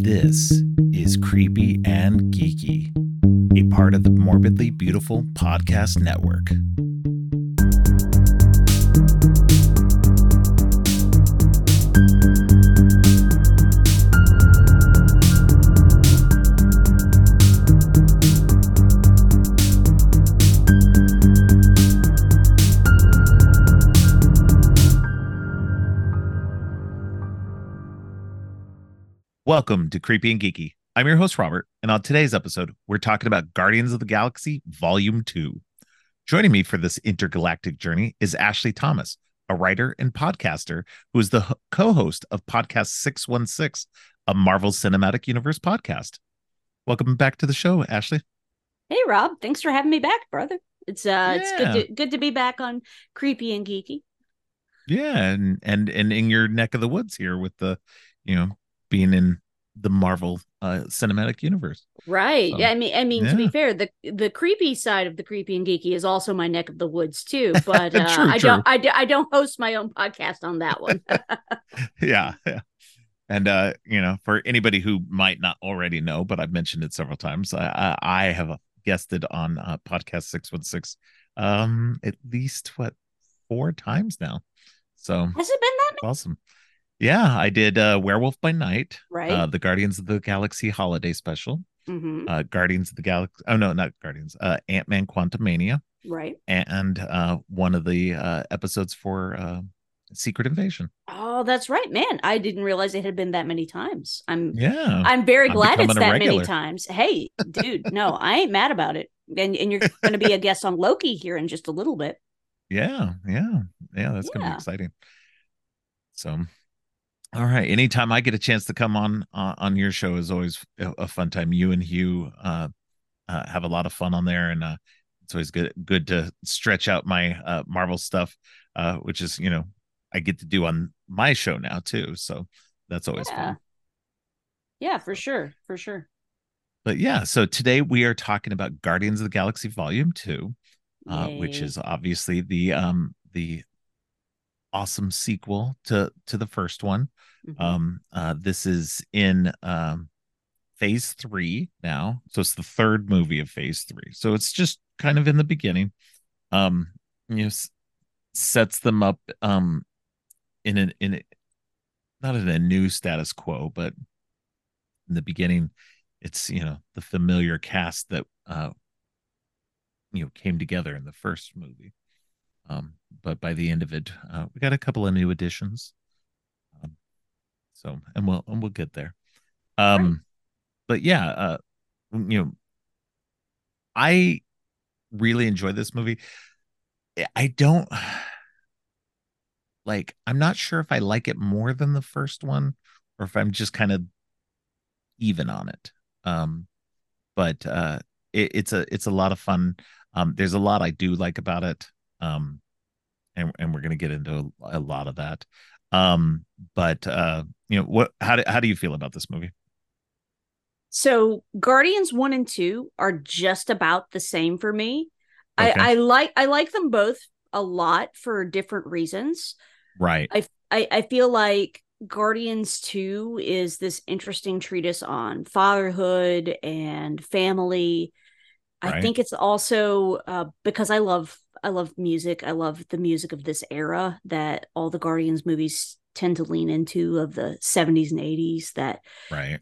This is Creepy and Geeky, a part of the Morbidly Beautiful Podcast Network. Welcome to Creepy and Geeky. I'm your host, Robert, and on today's episode, we're talking about Guardians of the Galaxy Volume 2. Joining me for this intergalactic journey is Ashley Thomas, a writer and podcaster who is the co-host of Podcast 616, a Marvel Cinematic Universe podcast. Welcome back to the show, Ashley. Hey, Rob. Thanks for having me back, brother. It's good to be back on Creepy and Geeky. Yeah, and in your neck of the woods here with the, being in the Marvel Cinematic Universe. Right. So, I mean, yeah. To be fair, the creepy side of the Creepy and Geeky is also my neck of the woods too. But True. I don't host my own podcast on that one. Yeah. And for anybody who might not already know, but I've mentioned it several times, I have guested on Podcast 616 at least 4 times now. So has it been that many? Awesome. Yeah, I did Werewolf by Night, right? The Guardians of the Galaxy Holiday Special, mm-hmm. Guardians of the Galaxy. Oh no, not Guardians. Ant-Man Quantumania, right? And one of the episodes for Secret Invasion. Oh, that's right, man. I didn't realize it had been that many times. I'm very glad it's that many times. Hey, dude, no, I ain't mad about it. And you're going to be a guest on Loki here in just a little bit. Yeah, that's going to be exciting. So. All right. Anytime I get a chance to come on your show is always a fun time. You and Hugh have a lot of fun on there, and it's always good to stretch out my Marvel stuff, which is I get to do on my show now too. So that's always fun. Yeah, for sure. But yeah, so today we are talking about Guardians of the Galaxy Volume 2, which is obviously the awesome sequel to the first one. Mm-hmm. This is in phase 3 now, so it's the third movie of phase 3, so it's just kind of in the beginning. Sets them up in a not in a new status quo, but in the beginning it's the familiar cast that came together in the first movie. But by the end of it, we got a couple of new additions. And we'll get there. Right. But yeah, I really enjoyed this movie. I don't I'm not sure if I like it more than the first one or if I'm just kind of even on it. But it's a lot of fun. There's a lot I do like about it. And we're going to get into a lot of that. But how do you feel about this movie? So Guardians 1 and 2 are just about the same for me. Okay. I like them both a lot for different reasons. Right. I feel like Guardians 2 is this interesting treatise on fatherhood and family. Right. I think it's also because I love music. I love the music of this era that all the Guardians movies tend to lean into, of the 70s and 80s, that right.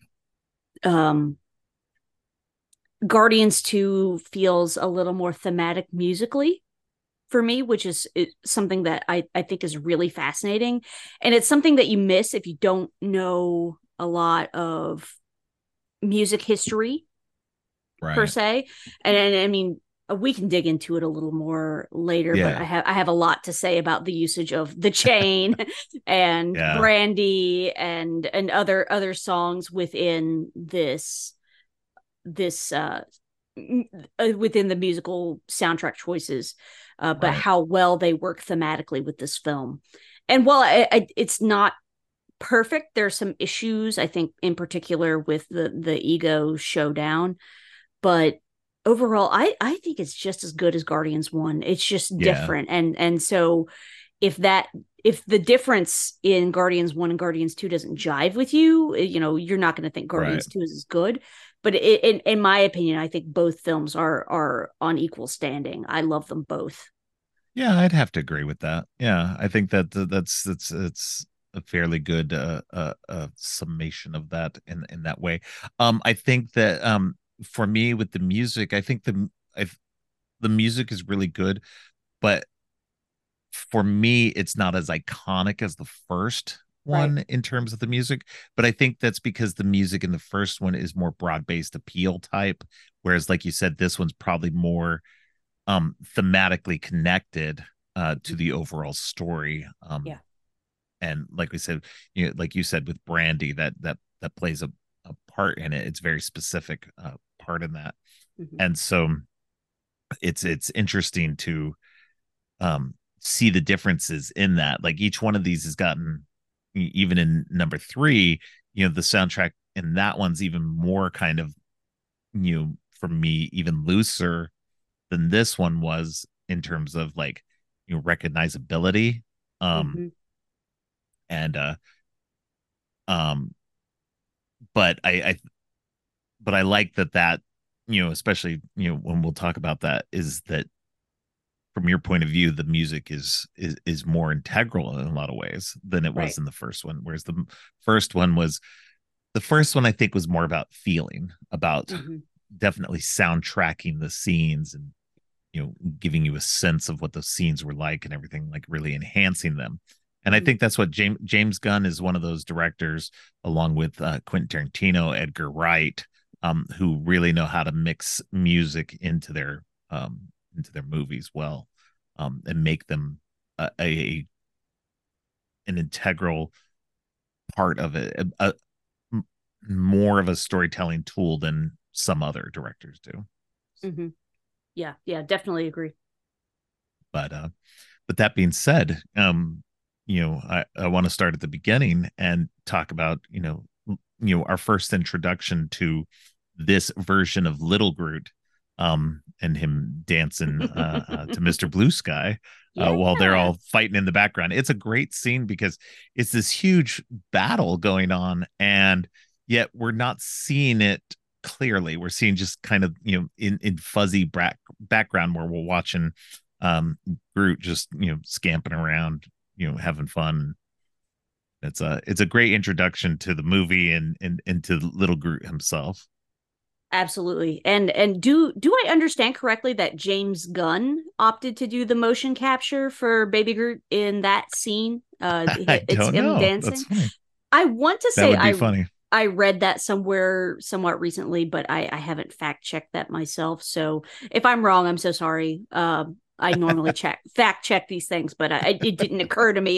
Guardians 2 feels a little more thematic musically for me, which is something that I think is really fascinating. And it's something that you miss if you don't know a lot of music history, right, per se. And I mean, we can dig into it a little more later, but I have a lot to say about the usage of The Chain and Brandy and other songs within this within the musical soundtrack choices, but right, how well they work thematically with this film. And while it's not perfect, there's some issues, I think, in particular with the ego showdown, but overall, I think it's just as good as Guardians 1. It's just different. And so if that if the difference in Guardians 1 and Guardians 2 doesn't jive with you, you're not going to think Guardians 2 is as good. But in my opinion, I think both films are on equal standing. I love them both. Yeah, I'd have to agree with that. Yeah, I think that that's it's a fairly good summation of that in that way. I think that for me with the music, I think the music is really good, but for me, it's not as iconic as the first Right. one in terms of the music. But I think that's because the music in the first one is more broad-based appeal type, whereas, like you said, this one's probably more thematically connected to the overall story. Yeah. And like we said, like you said with Brandy, that plays a part in it. It's very specific part in that. Mm-hmm. And so it's interesting to see the differences in that. Like each one of these has gotten, even in number 3, the soundtrack in that one's even more kind of, for me, even looser than this one was in terms of like, recognizability. Mm-hmm. And um but I like that especially when we'll talk about that, is that from your point of view, the music is more integral in a lot of ways than it was Right. in the first one. Whereas first one was the first one, I think, was more about feeling, about Mm-hmm. definitely soundtracking the scenes and giving you a sense of what those scenes were like and everything, like really enhancing them. And I Mm-hmm. think that's what James Gunn is, one of those directors, along with Quentin Tarantino, Edgar Wright, who really know how to mix music into their movies well, and make them an integral part of it, more of a storytelling tool than some other directors do. Mm-hmm. Yeah. Yeah. Definitely agree. But that being said, I want to start at the beginning and talk about our first introduction to this version of Little Groot, and him dancing to Mr. Blue Sky Yeah. while they're all fighting in the background. It's a great scene because it's this huge battle going on, and yet we're not seeing it clearly. We're seeing just kind of in fuzzy background where we're watching Groot just scamping around, having fun. It's a great introduction to the movie and to little Groot himself. Absolutely. And do I understand correctly that James Gunn opted to do the motion capture for Baby Groot in that scene? I It's don't him know. That's dancing. funny. I want to That say would be funny. I read that somewhere somewhat recently, but I haven't fact checked that myself. So if I'm wrong, I'm so sorry. I normally fact check these things, but it didn't occur to me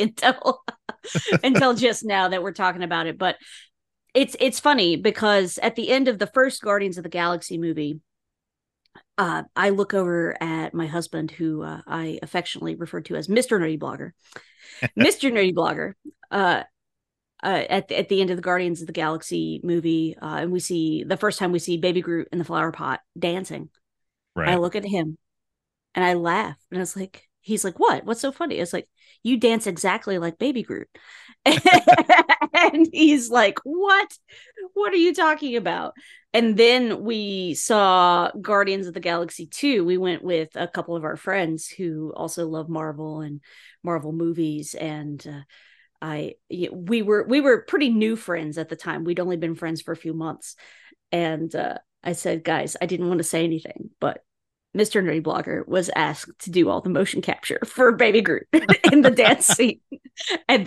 until just now that we're talking about it. But it's funny because at the end of the first Guardians of the Galaxy movie, I look over at my husband, who I affectionately refer to as Mr. Nerdy Blogger. Mr. Nerdy Blogger. At the end of the Guardians of the Galaxy movie, and we see the first time we see Baby Groot in the flower pot dancing. I Right. look at him and I laugh, and it's like, he's like, "What? What's so funny?" It's like, "You dance exactly like Baby Groot," and he's like, "What? What are you talking about?" And then we saw Guardians of the Galaxy 2. We went with a couple of our friends who also love Marvel and Marvel movies, and we were pretty new friends at the time. We'd only been friends for a few months, and I said, "Guys, I didn't want to say anything, but Mr. Nerdy Blogger was asked to do all the motion capture for Baby Groot in the dance scene," and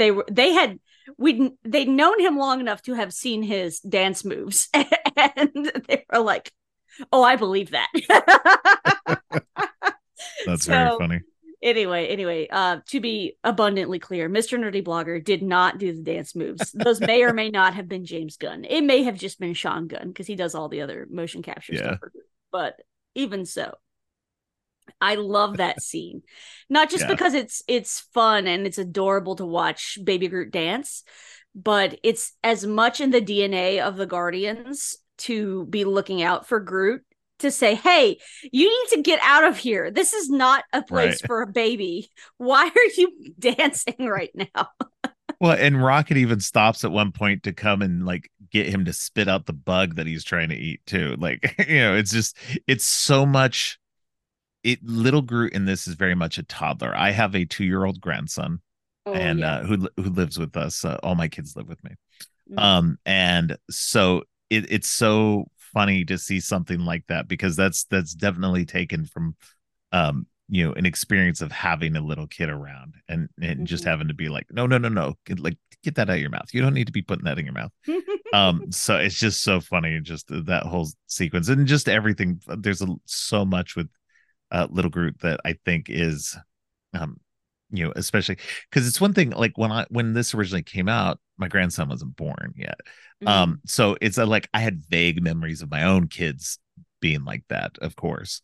they'd known him long enough to have seen his dance moves, and they were like, "Oh, I believe that." That's very So funny. anyway, to be abundantly clear, Mr. Nerdy Blogger did not do the dance moves. Those may or may not have been James Gunn. It may have just been Sean Gunn because he does all the other motion capture Yeah. stuff. But even so, I love that scene. Not just Yeah. because it's fun and it's adorable to watch Baby Groot dance, but it's as much in the DNA of the Guardians to be looking out for Groot to say, hey, you need to get out of here. This is not a Right. place for a baby. Why are you dancing right now? Well, and Rocket even stops at one point to come and like get him to spit out the bug that he's trying to eat too. Like, it's just it's so much. It Little Groot in this is very much a toddler. I have a 2-year-old grandson, Oh and yeah. who lives with us. All my kids live with me. Mm-hmm. And so it's so funny to see something like that, because that's definitely taken from an experience of having a little kid around, and just Mm-hmm. having to be like, no, no, no, no, get that out of your mouth. You don't need to be putting that in your mouth. So it's just so funny, just that whole sequence, and just everything. There's so much with Little Groot that I think is um especially because it's one thing, like when this originally came out, my grandson wasn't born yet. Mm-hmm. So it's like I had vague memories of my own kids being like that, of course.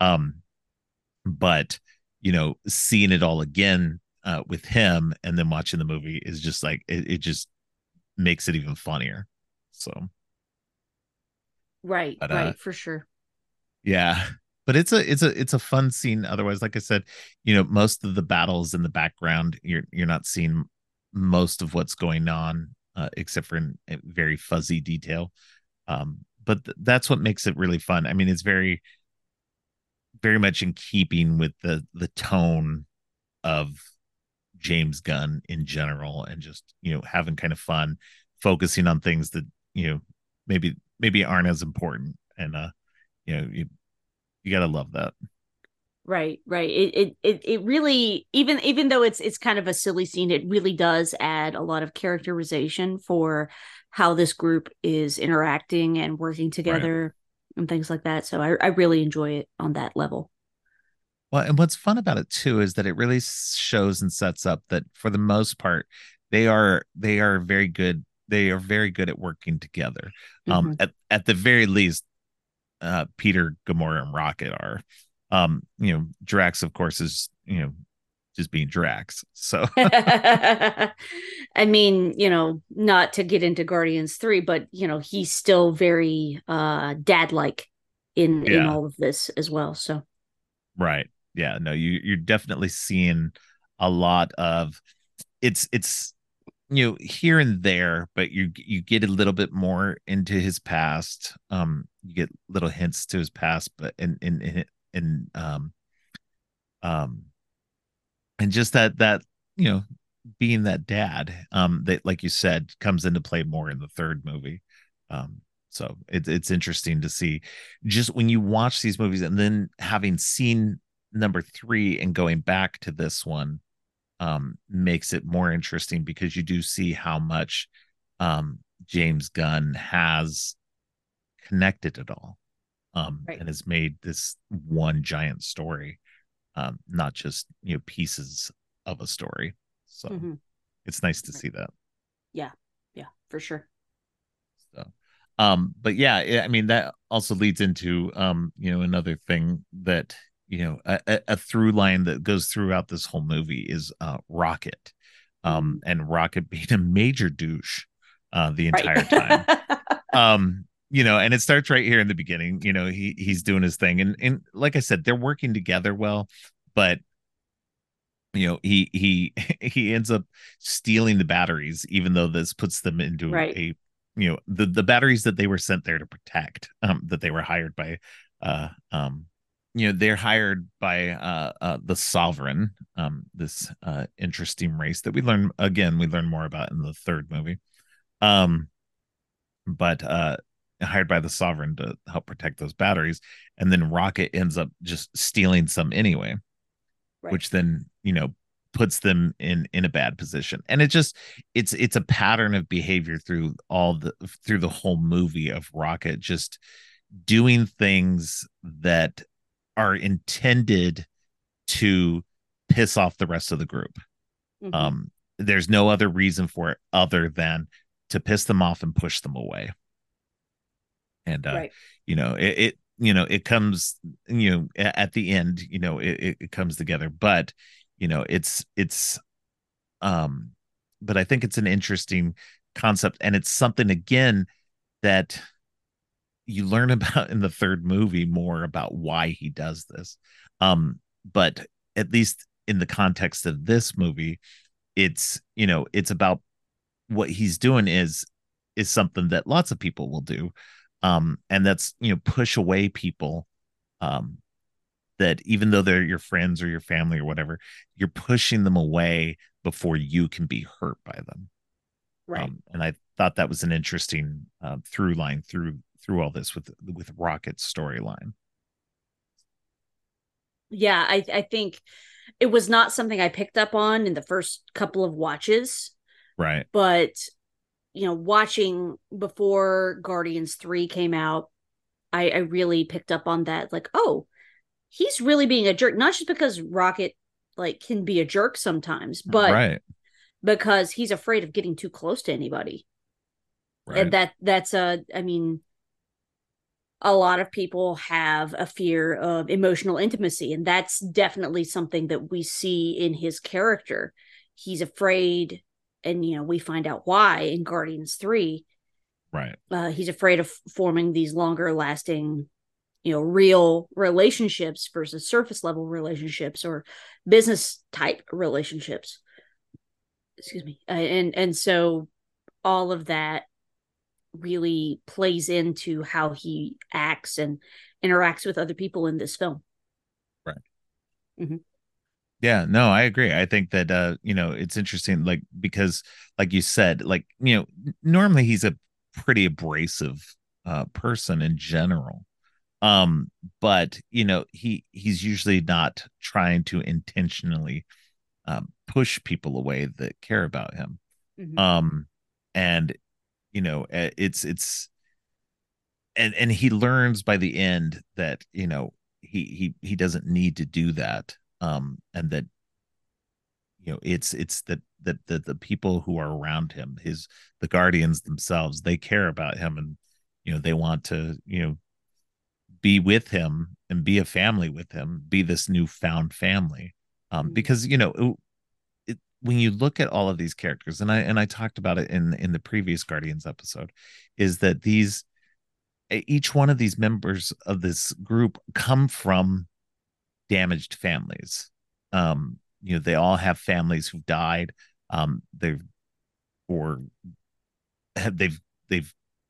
But seeing it all again with him, and then watching the movie, is just like it just makes it even funnier. So, Right, but right, for sure. yeah, but it's a fun scene. Otherwise, like I said, most of the battles in the background, you're not seeing most of what's going on, except for in very fuzzy detail. But that's what makes it really fun. I mean, it's very very much in keeping with the tone of James Gunn in general, and just having kind of fun, focusing on things that maybe aren't as important, and you gotta love that. Right, right. It really, even though it's kind of a silly scene, it really does add a lot of characterization for how this group is interacting and working Right. together and things like that. So I really enjoy it on that level. Well, and what's fun about it too is that it really shows and sets up that for the most part, they are very good. They are very good at working together. Hmm. At the very least, Peter, Gamora, and Rocket are. Drax, of course, is just being Drax. So I mean, not to get into Guardians 3, but he's still very dad-like in yeah, all of this as well. So, right. Yeah, no, you're definitely seeing a lot of it's here and there, but you get a little bit more into his past. You get little hints to his past, but in um and just that you know being that dad, that, like you said, comes into play more in the third movie. So it's interesting to see, just when you watch these movies, and then having seen number three and going back to this one, makes it more interesting, because you do see how much James Gunn has connected it all, right. and has made this one giant story, not just pieces of a story. So Hmm. it's nice to Right. see that. Yeah. Yeah, for sure. So, but yeah, I mean that also leads into another thing that a through line that goes throughout this whole movie is Rocket, Mhm. and Rocket being a major douche the Right. entire time. And it starts right here in the beginning. He's doing his thing, and like I said, they're working together well, but he he ends up stealing the batteries, even though this puts them into Right. a the batteries that they were sent there to protect, that they were hired by uh um they're hired by the Sovereign, this interesting race that we learn more about in the third movie. um but hired by the Sovereign to help protect those batteries, and then Rocket ends up just stealing some anyway, Right. which then puts them in a bad position. And it's a pattern of behavior through the whole movie, of Rocket just doing things that are intended to piss off the rest of the group. Hmm. um there's no other reason for it other than to piss them off and push them away. And Right. it comes, at the end, it comes together. But it's um but I think it's an interesting concept, and it's something, again, that you learn about in the third movie more about why he does this. But at least in the context of this movie, it's, it's about what he's doing is something that lots of people will do. And that's, push away people, um that even though they're your friends or your family or whatever, you're pushing them away before you can be hurt by them. Right. And I thought that was an interesting through line through all this with Rocket's storyline. Yeah, I think it was not something I picked up on in the first couple of watches, Right. but watching before Guardians 3 came out, I really picked up on that. Like, oh, he's really being a jerk, not just because Rocket like can be a jerk sometimes, but Right. because he's afraid of getting too close to anybody. And Right. that's I mean, a lot of people have a fear of emotional intimacy, and that's definitely something that we see in his character. He's afraid, and we find out why in Guardians 3. Right. He's afraid of forming these longer lasting, real relationships versus surface level relationships or business type relationships. Excuse me. And so all of that really plays into how he acts and interacts with other people in this film. Right. Mm-hmm. Yeah, no, I agree. I think that it's interesting, like, because like you said, like, normally he's a pretty abrasive person in general. Um, but he's usually not trying to intentionally push people away that care about him. Mm-hmm. Um, and it's and he learns by the end that he doesn't need to do that. And that it's that the people who are around him, the guardians themselves, they care about him, and they want to be with him and be a family with him, be this newfound family. Mm-hmm. Because when you look at all of these characters, and I talked about it in the previous Guardians episode, is that each one of these members of this group come from damaged families. They all have families who've died. They've or have they've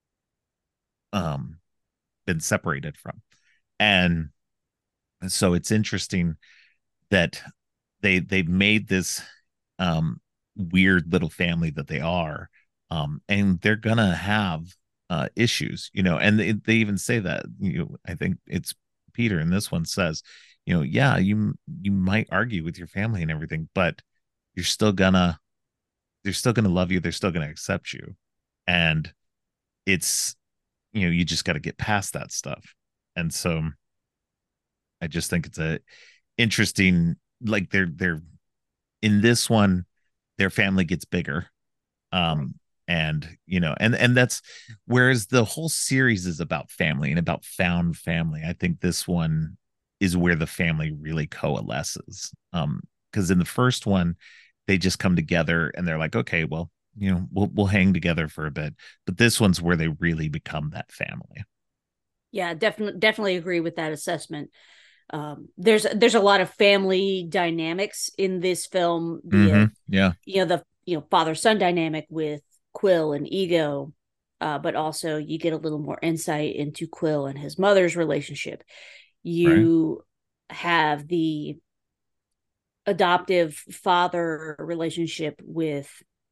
um been separated from, and so it's interesting that they've made this weird little family that they are, and they're gonna have issues, and they even say that, I think it's Peter in this one says, yeah, you might argue with your family and everything, but you're still gonna they're still gonna love you, they're still gonna accept you, and it's you just got to get past that stuff. And so I just think it's a interesting, like, they're in this one, their family gets bigger. Right. And and that's, whereas the whole series is about family and about found family, I think this one is where the family really coalesces. Because in the first one, they just come together and they're like, okay, well, we'll hang together for a bit, but this one's where they really become that family. Yeah, definitely agree with that assessment. There's a lot of family dynamics in this film, be Mm-hmm. it Yeah. the father son dynamic with Quill and Ego, but also you get a little more insight into Quill and his mother's relationship. Right. You have the adoptive father relationship with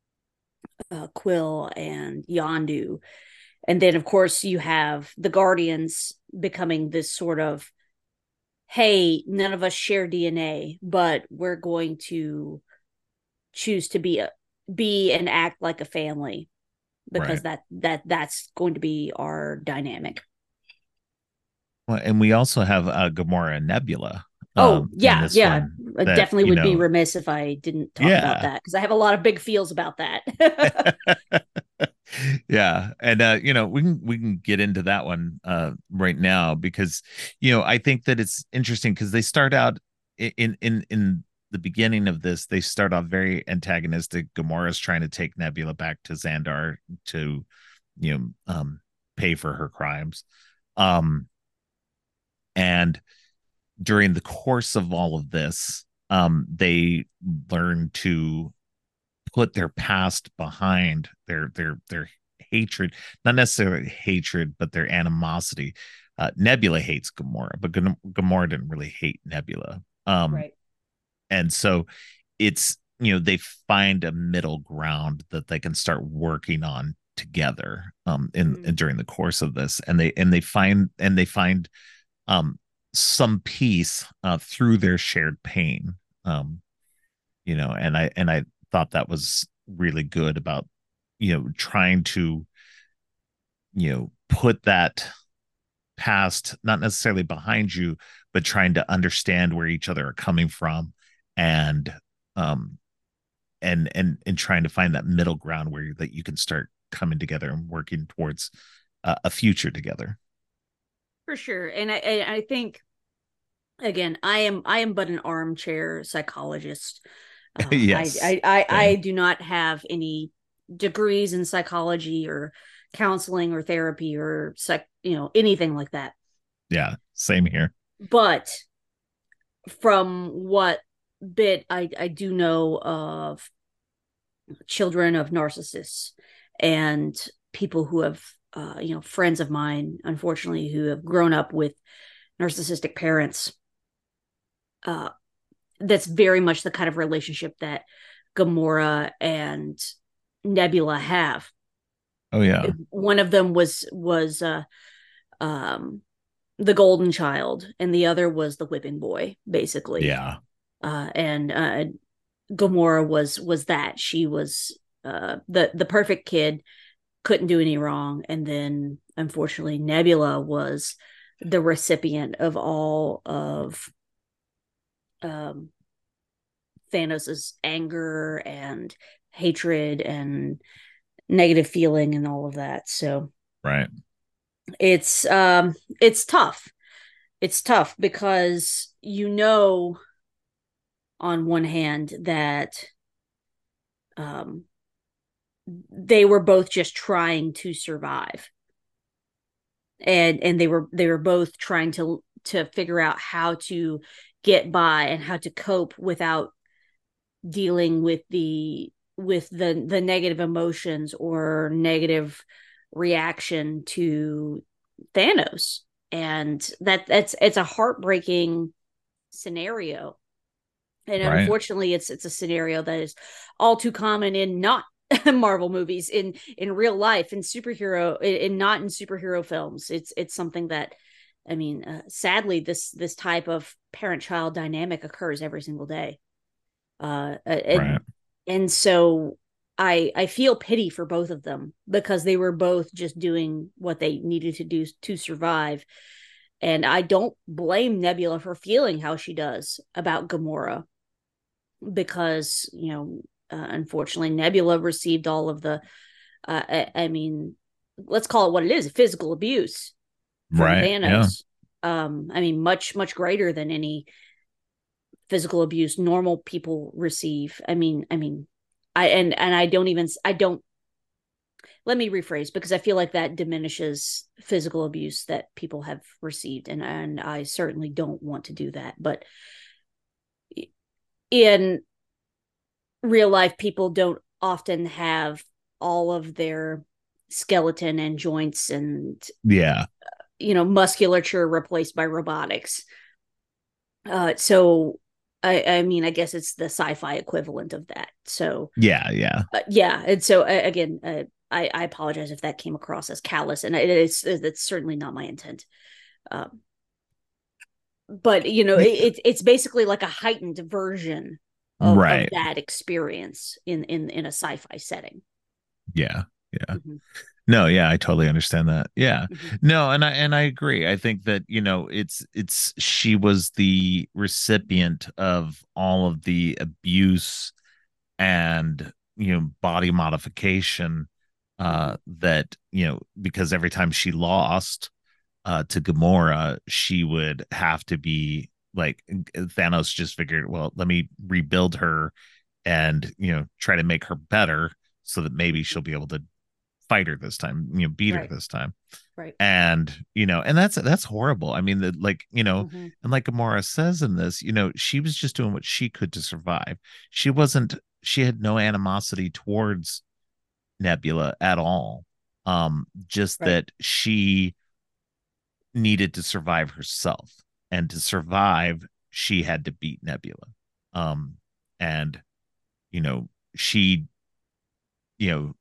Quill and Yondu, and then of course you have the Guardians becoming this sort of, hey, none of us share DNA, but we're going to choose to be and act like a family because Right. that's going to be our dynamic. Well, and we also have Gamora and Nebula Oh in yeah, this yeah. one I that, definitely would be remiss if I didn't talk about yeah. that because I have a lot of big feels about that. Yeah, and we can get into that one right now, because I think that it's interesting because they start out in the beginning of this, they start off very antagonistic. Gamora's trying to take Nebula back to Xandar to you know um pay for her crimes. Um, and during the course of all of this, they learn to put their past behind their hatred, not necessarily hatred, but their animosity. Nebula hates Gamora, but Gamora didn't really hate Nebula. Right. And so it's, they find a middle ground that they can start working on together in during the course of this, and they find um some peace through their shared pain. And I thought that was really good about trying to put that past not necessarily behind you, but trying to understand where each other are coming from, and um and trying to find that middle ground where that you can start coming together and working towards a future together. For sure. And I think, again, I am but an armchair psychologist. Yes, I same. do not have any degrees in psychology or counseling or therapy or anything like that. Yeah, same here. But from what bit I do know of children of narcissists and people who have friends of mine, unfortunately, who have grown up with narcissistic parents, uh that's very much the kind of relationship that Gamora and Nebula have. Oh yeah. One of them was um the golden child, and the other was the whipping boy, basically. Yeah. And Gamora was that. She was the perfect kid, couldn't do any wrong, and then unfortunately Nebula was the recipient of all of um Thanos's anger and hatred and negative feeling and all of that. So Right. it's tough. It's tough because on one hand that um they were both just trying to survive, and they were both trying to figure out how to get by and how to cope without dealing with the negative emotions or negative reaction to Thanos. And that's it's a heartbreaking scenario. And Right. unfortunately it's a scenario that is all too common in not Marvel movies, in real life, in superhero, in not in superhero films. It's something that, I mean, sadly, this type of parent child dynamic occurs every single day. And Right. so I feel pity for both of them because they were both just doing what they needed to do to survive. And I don't blame Nebula for feeling how she does about Gamora, because unfortunately Nebula received all of the I mean, let's call it what it is, physical abuse from Right. Yeah. Thanos. I mean, much greater than any physical abuse normal people receive. I mean, I don't, let me rephrase, because I feel like that diminishes physical abuse that people have received, and I certainly don't want to do that. But in real life, people don't often have all of their skeleton and joints and Yeah. musculature replaced by robotics. So I mean, I guess it's the sci-fi equivalent of that. So Yeah. Yeah. yeah, and so again, I apologize if that came across as callous, and that's certainly not my intent. Um, but it's basically like a heightened version of Right. that experience in a sci-fi setting. Yeah. Yeah. Mm-hmm. No, yeah, I totally understand that. Yeah. Mm-hmm. No, and I agree. I think that, it's she was the recipient of all of the abuse and, body modification, Mm-hmm. that, because every time she lost to Gamora, she would have to be like, Thanos just figured, well, let me rebuild her and, try to make her better so that maybe she'll be able to fight her this time, beat her Right. this time. Right. And and that's horrible. I mean, like, Mm-hmm. and like Gamora says in this, she was just doing what she could to survive. She had no animosity towards Nebula at all. Just Right. that she needed to survive herself, and to survive she had to beat Nebula. And she, you know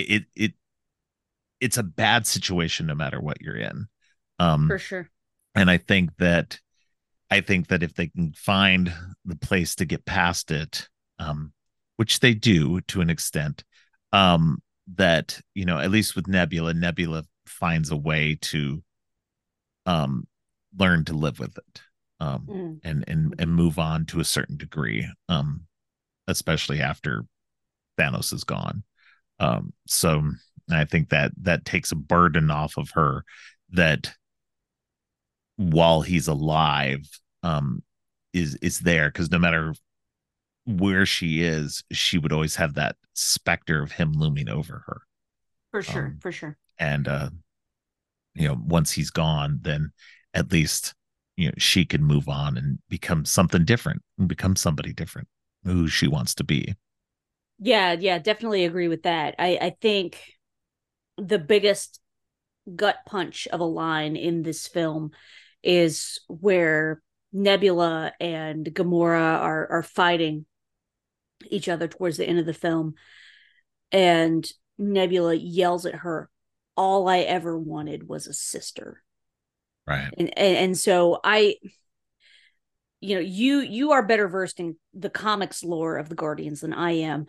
it's a bad situation no matter what you're in. For um sure. and I think that if they can find the place to get past it, which they do to an extent, that at least with Nebula finds a way to um learn to live with it, Mm. and move on to a certain degree, especially after Thanos is gone. So I think that takes a burden off of her, that while he's alive, um, is there, because no matter where she is, she would always have that specter of him looming over her. For sure. Um, For sure. and once he's gone, then at least she can move on and become something different, and become somebody different who she wants to be. Yeah, yeah, definitely agree with that. I think the biggest gut punch of a line in this film is where Nebula and Gamora are fighting each other towards the end of the film, and Nebula yells at her, "All I ever wanted was a sister." Right. And so you are better versed in the comics lore of the Guardians than I am.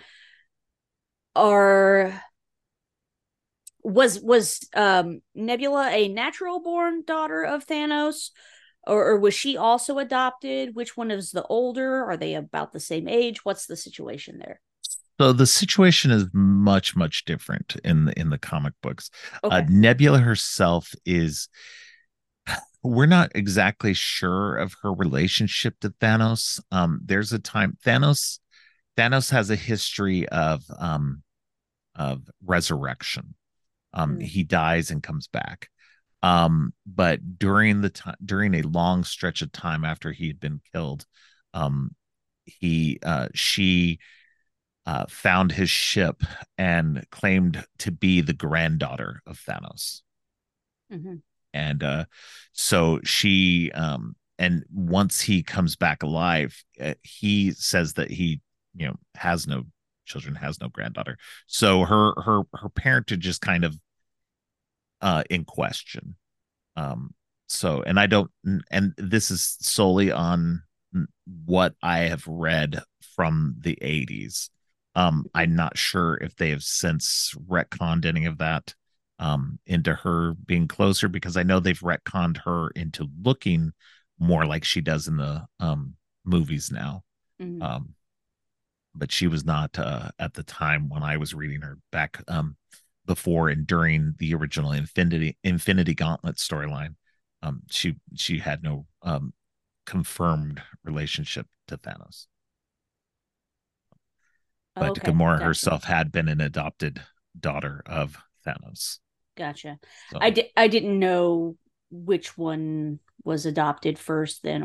Are was Nebula a natural born daughter of Thanos, or was she also adopted? Which one is the older? Are they about the same age? What's the situation there? So the situation is much, much different in the comic books. Okay. Nebula herself is, we're not exactly sure of her relationship to Thanos. There's a time Thanos has a history of resurrection. Mm. He dies and comes back. But during a long stretch of time after he had been killed, she found his ship and claimed to be the granddaughter of Thanos. Mm-hmm. And so she, and once he comes back alive, he says that he, has no children, has no granddaughter. So her parentage is kind of in question. Um, and I don't, and this is solely on what I have read from the 80s. I'm not sure if they have since retconned any of that into her being closer, because I know they've retconned her into looking more like she does in the movies now. Mm-hmm. Um, but she was not at the time when I was reading her back, before and during the original Infinity Gauntlet storyline. She had no confirmed relationship to Thanos, but Okay, Gamora gotcha. herself had been an adopted daughter of Thanos. Gotcha. So I didn't know which one was adopted first then,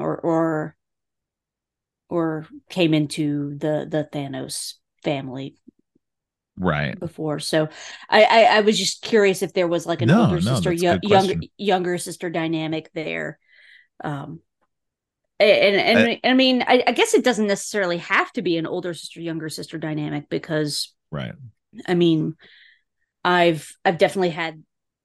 or came into the Thanos family right. before. So I was just curious if there was like an No, older no, sister, that's a good question. younger sister dynamic there. Um, Uh, I mean, I guess it doesn't necessarily have to be an older sister, younger sister dynamic, because right. I mean, I've definitely had,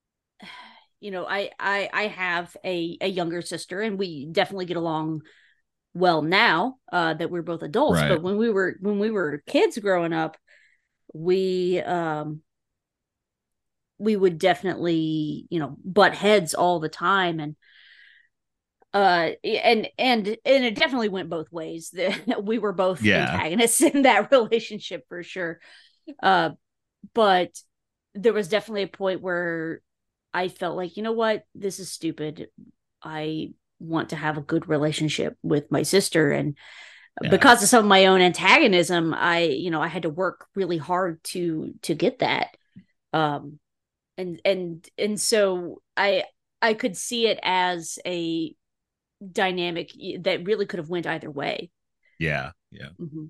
I have a younger sister, and we definitely get along well now, that we're both adults. Right. But when we were kids growing up, we we would definitely, butt heads all the time. And it definitely went both ways. We were both Yeah. antagonists in that relationship for sure. uh but there was definitely a point where I felt like, you know what, this is stupid. I want to have a good relationship with my sister, and Yeah. because of some of my own antagonism, I had to work really hard to get that. um And so I could see it as a dynamic that really could have went either way. Yeah, yeah. Mm-hmm.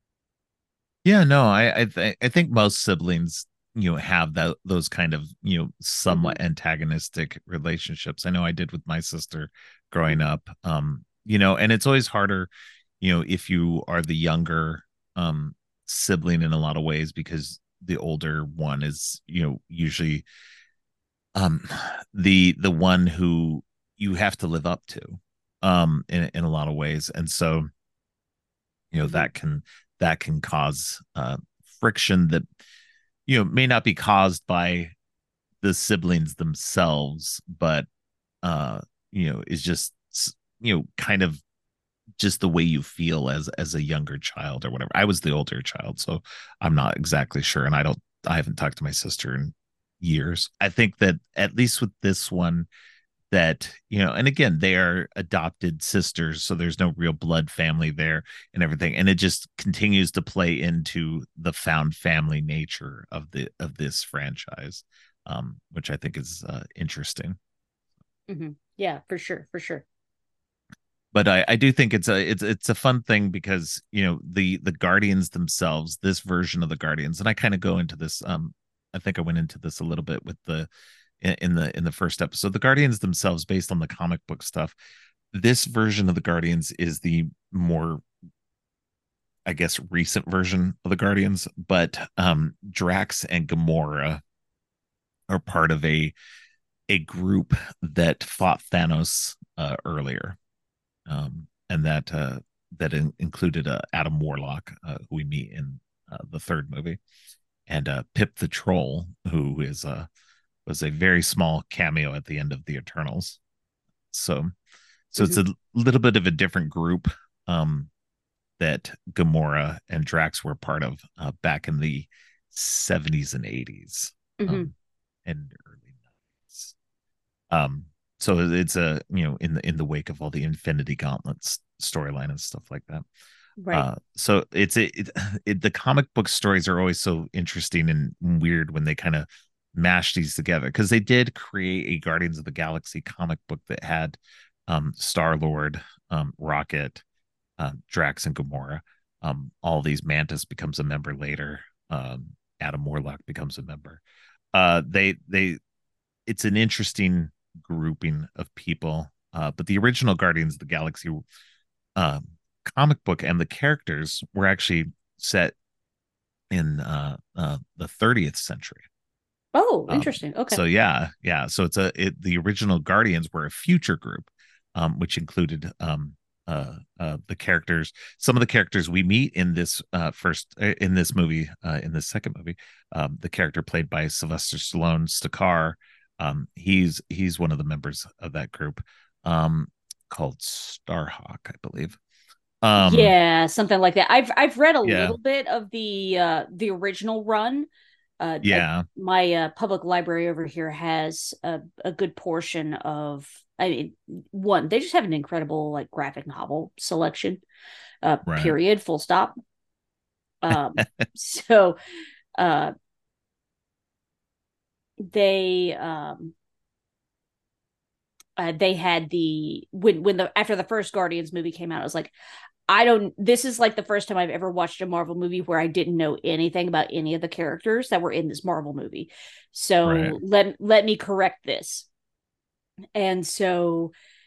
Yeah, no, I think most siblings, have that those kind of, Mm-hmm. somewhat antagonistic relationships. I know I did with my sister growing Mm-hmm. up. And it's always harder, if you are the younger sibling in a lot of ways, because the older one is, usually um the one who you have to live up to in a lot of ways. And so, Mm-hmm. that can cause friction that may not be caused by the siblings themselves, but is just kind of just the way you feel as a younger child or whatever. I was the older child, so I'm not exactly sure, and I haven't talked to my sister in years. I think that at least with this one, that and again, they are adopted sisters, so there's no real blood family there and everything, and it just continues to play into the found family nature of this franchise, which I think is interesting. Mm-hmm. Yeah, for sure, for sure. But I do think it's a fun thing, because the Guardians themselves, this version of the Guardians, and I kind of go into this, I think I went into this a little bit with the in the first episode. The Guardians themselves, based on the comic book stuff, this version of the Guardians is the more, I guess, recent version of the Guardians. But Drax and Gamora are part of a group that fought Thanos earlier, and that included Adam Warlock, who we meet in the third movie, and Pip the Troll, who is was a very small cameo at the end of the Eternals. So so it's Mm-hmm. a little bit of a different group, um, that Gamora and Drax were part of back in the 70s and 80s, Mm-hmm. and early 90s. Um, so it's in the wake of all the Infinity Gauntlets storyline and stuff like that. Right. So the comic book stories are always so interesting and weird when they kind of mash these together, because they did create a Guardians of the Galaxy comic book that had Star Lord, Rocket, Drax, and Gamora. All these, Mantis becomes a member later. Adam Warlock becomes a member. They It's an interesting grouping of people. But the original Guardians of the Galaxy um, comic book and the characters were actually set in the 30th century. Oh, interesting. Okay. So yeah, yeah. So the original Guardians were a future group, which included the characters. Some of the characters we meet in this in this movie, in this second movie, the character played by Sylvester Stallone, Stakar. He's one of the members of that group, um, called Starhawk, I believe. Um, Yeah, something like that. I've read a yeah, little bit of the original run. yeah, My public library over here has a good portion of. I mean, one, they just have an incredible like graphic novel selection. right, Period. Full stop. So uh, they they had when the after the first Guardians movie came out, I was like, I don't. This is like the first time I've ever watched a Marvel movie where I didn't know anything about any of the characters that were in this Marvel movie. right, So let me correct this. And so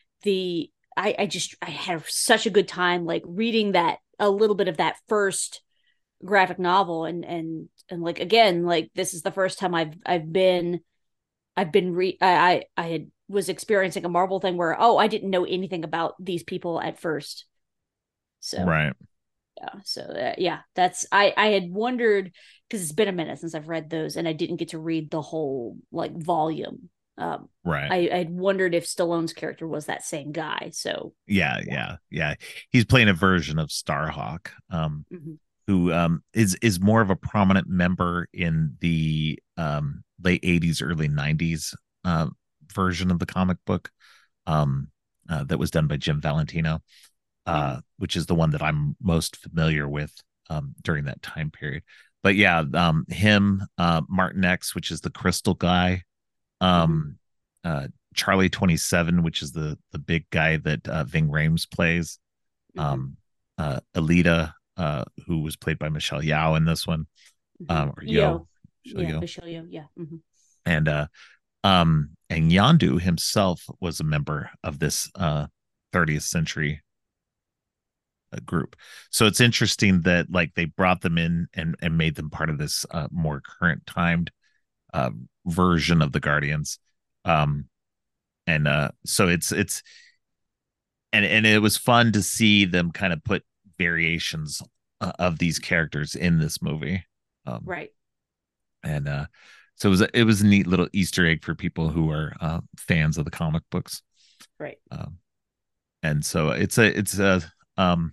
I had such a good time like reading that a little bit of that first graphic novel and like again like this is the first time I've been I had was experiencing a Marvel thing where oh I didn't know anything about these people at first. So right, yeah, so yeah, that's I had wondered because it's been a minute since I've read those and I didn't get to read the whole like volume. Um, right. I had wondered if Stallone's character was that same guy. So Yeah, yeah. yeah, yeah. He's playing a version of Starhawk, Mm-hmm. who is more of a prominent member in the late 80s, early 90s version of the comic book, um, that was done by Jim Valentino, Mm-hmm. which is the one that I'm most familiar with during that time period. but yeah, him, Martin X, which is the crystal guy, Hmm. um, Charlie 27, which is the big guy that Ving Rhames plays, Hmm. Alita, who was played by Michelle Yao in this one, Hmm. or Yo, Michelle yeah, Yeoh, Michelle Yeoh, yeah. Hmm. and Yandu himself was a member of this 30th century group. So it's interesting that like they brought them in and made them part of this more current timed uh, version of the Guardians. Um, and so it's and it was fun to see them kind of put variations of these characters in this movie. Um, Right, and so it was a neat little Easter egg for people who are fans of the comic books. right. Um, and so it's a um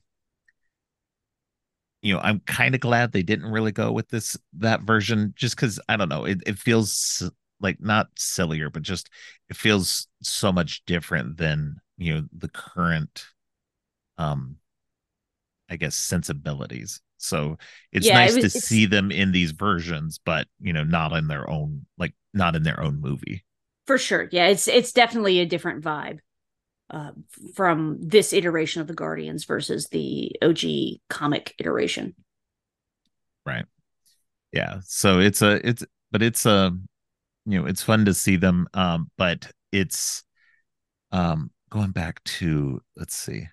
I'm kind of glad they didn't really go with that version, just because I don't know, it feels like not sillier, but just it feels so much different than the current um I guess sensibilities. So it's Yeah, nice to it's see them in these versions, but not in their own, like not in their own movie. for sure. Yeah, it's definitely a different vibe uh, from this iteration of the Guardians versus the OG comic iteration. Right. Yeah. So it's fun to see them. But it's going back to, let's see,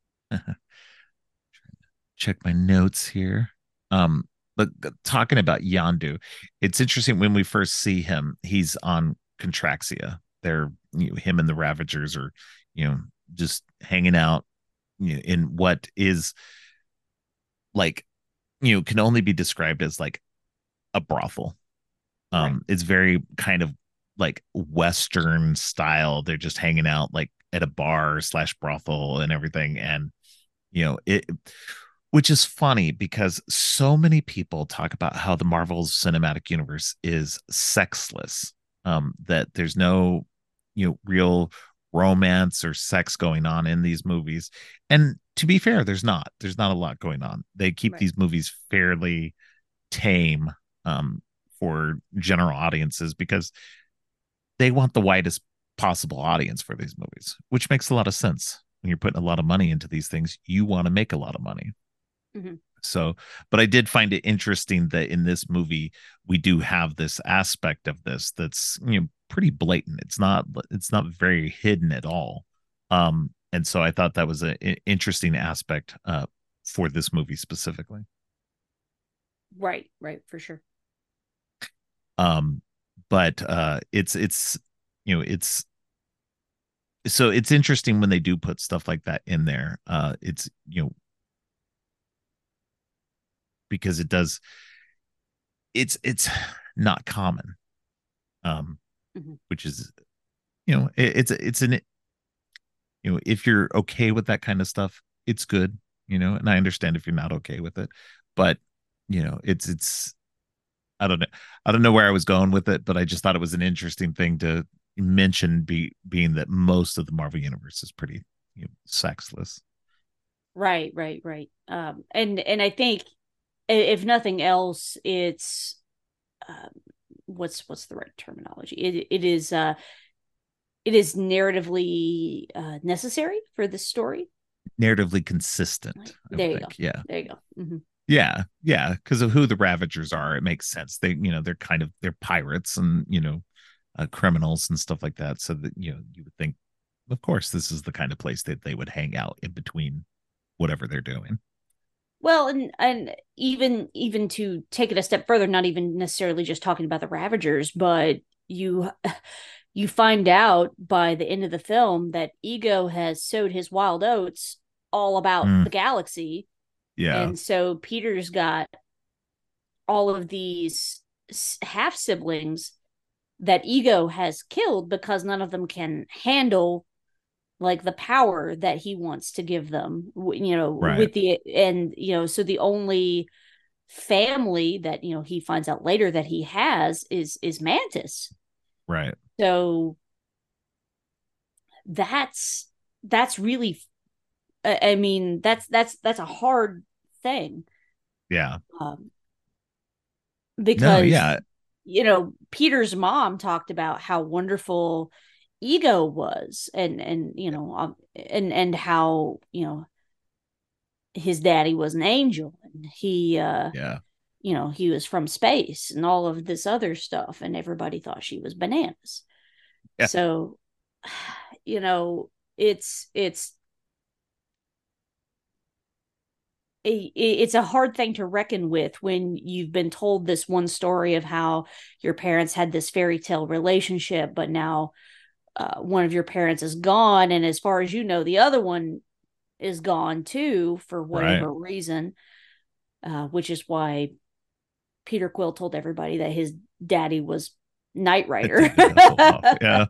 check my notes here. But talking about Yandu, it's interesting when we first see him, he's on Contraxia. They're him and the Ravagers are, you know, just hanging out in what is like, can only be described as like a brothel. Right. It's very kind of like Western style. They're just hanging out like at a bar slash brothel and everything. And it, which is funny because so many people talk about how the Marvel's cinematic universe is sexless, that there's no real romance or sex going on in these movies. And to be fair, there's not a lot going on. They keep Right. these movies fairly tame, for general audiences, because they want the widest possible audience for these movies, which makes a lot of sense. When you're putting a lot of money into these things, you want to make a lot of money. Hmm. So, but I did find it interesting that in this movie we do have this aspect of this that's pretty blatant. It's not very hidden at all. And so I thought that was an interesting aspect for this movie specifically. Right, right, for sure. Um, but it's it's so it's interesting when they do put stuff like that in there. It's because it's not common, um, Hmm. which is it's an if you're okay with that kind of stuff, it's good, and I understand if you're not okay with it, but it's I don't know. I don't know where I was going with it, but I just thought it was an interesting thing to mention, being that most of the Marvel universe is pretty sexless. Right, right, right. And I think if nothing else, it's um, what's the right terminology? It is narratively necessary for this story. Narratively consistent, Right. I would There you go. think. Yeah. There you go. Hmm. Yeah, because of who the Ravagers are, it makes sense. They're pirates and criminals and stuff like that. So that you would think, of course, this is the kind of place that they would hang out in between whatever they're doing. Well, and even to take it a step further, not even necessarily just talking about the Ravagers, but you you find out by the end of the film that Ego has sowed his wild oats all about Mm, the galaxy, yeah, and so Peter's got all of these half siblings that Ego has killed because none of them can handle like the power that he wants to give them, right, with the and so the only family that he finds out later that he has is Mantis. right. So that's that's really, I mean, that's a hard thing. Yeah, um No, because yeah, Peter's mom talked about how wonderful Ego was, and how his daddy was an angel, and yeah, he was from space and all of this other stuff, and everybody thought she was bananas. yeah, So, it's it's a hard thing to reckon with when you've been told this one story of how your parents had this fairy tale relationship, but now one of your parents is gone, and as far as you know, the other one is gone too for right. whatever reason, which is why Peter Quill told everybody that his daddy was Knight Rider. David Hasselhoff. Yeah.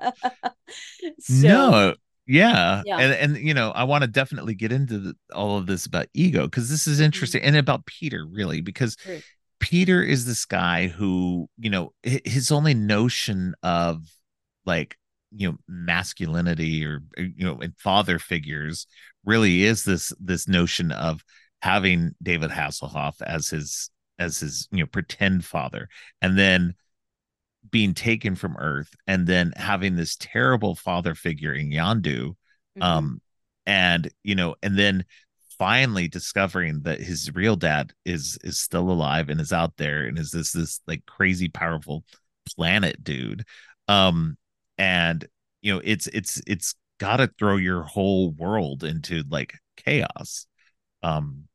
So, No, yeah, yeah. and I want to definitely get into all of this about Ego because this is Mhm. interesting, and about Peter really because Sure. Peter is this guy who, his only notion of like, masculinity or and father figures really is this notion of having David Hasselhoff as his pretend father, and then being taken from Earth, and then having this terrible father figure in Yandu, Hmm. um, and then finally discovering that his real dad is still alive and is out there and is this like crazy powerful planet dude, um, and it's got to throw your whole world into like chaos, um,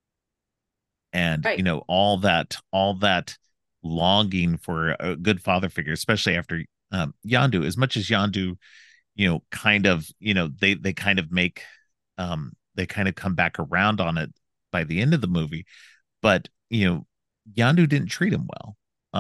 and Right. all that longing for a good father figure, especially after Yandu. As much as Yandu, kind of, they kind of make, they kind of come back around on it by the end of the movie, but Yandu didn't treat him well,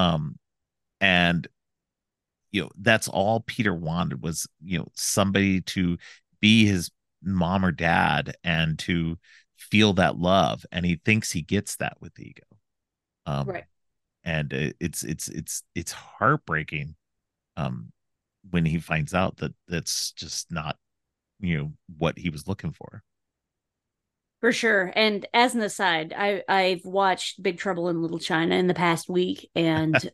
and that's all Peter wanted was somebody to be his mom or dad and to feel that love, and he thinks he gets that with Ego, um Right. and it's heartbreaking, um when he finds out that that's just not what he was looking for. For sure. And as an aside, I've watched Big Trouble in Little China in the past week, and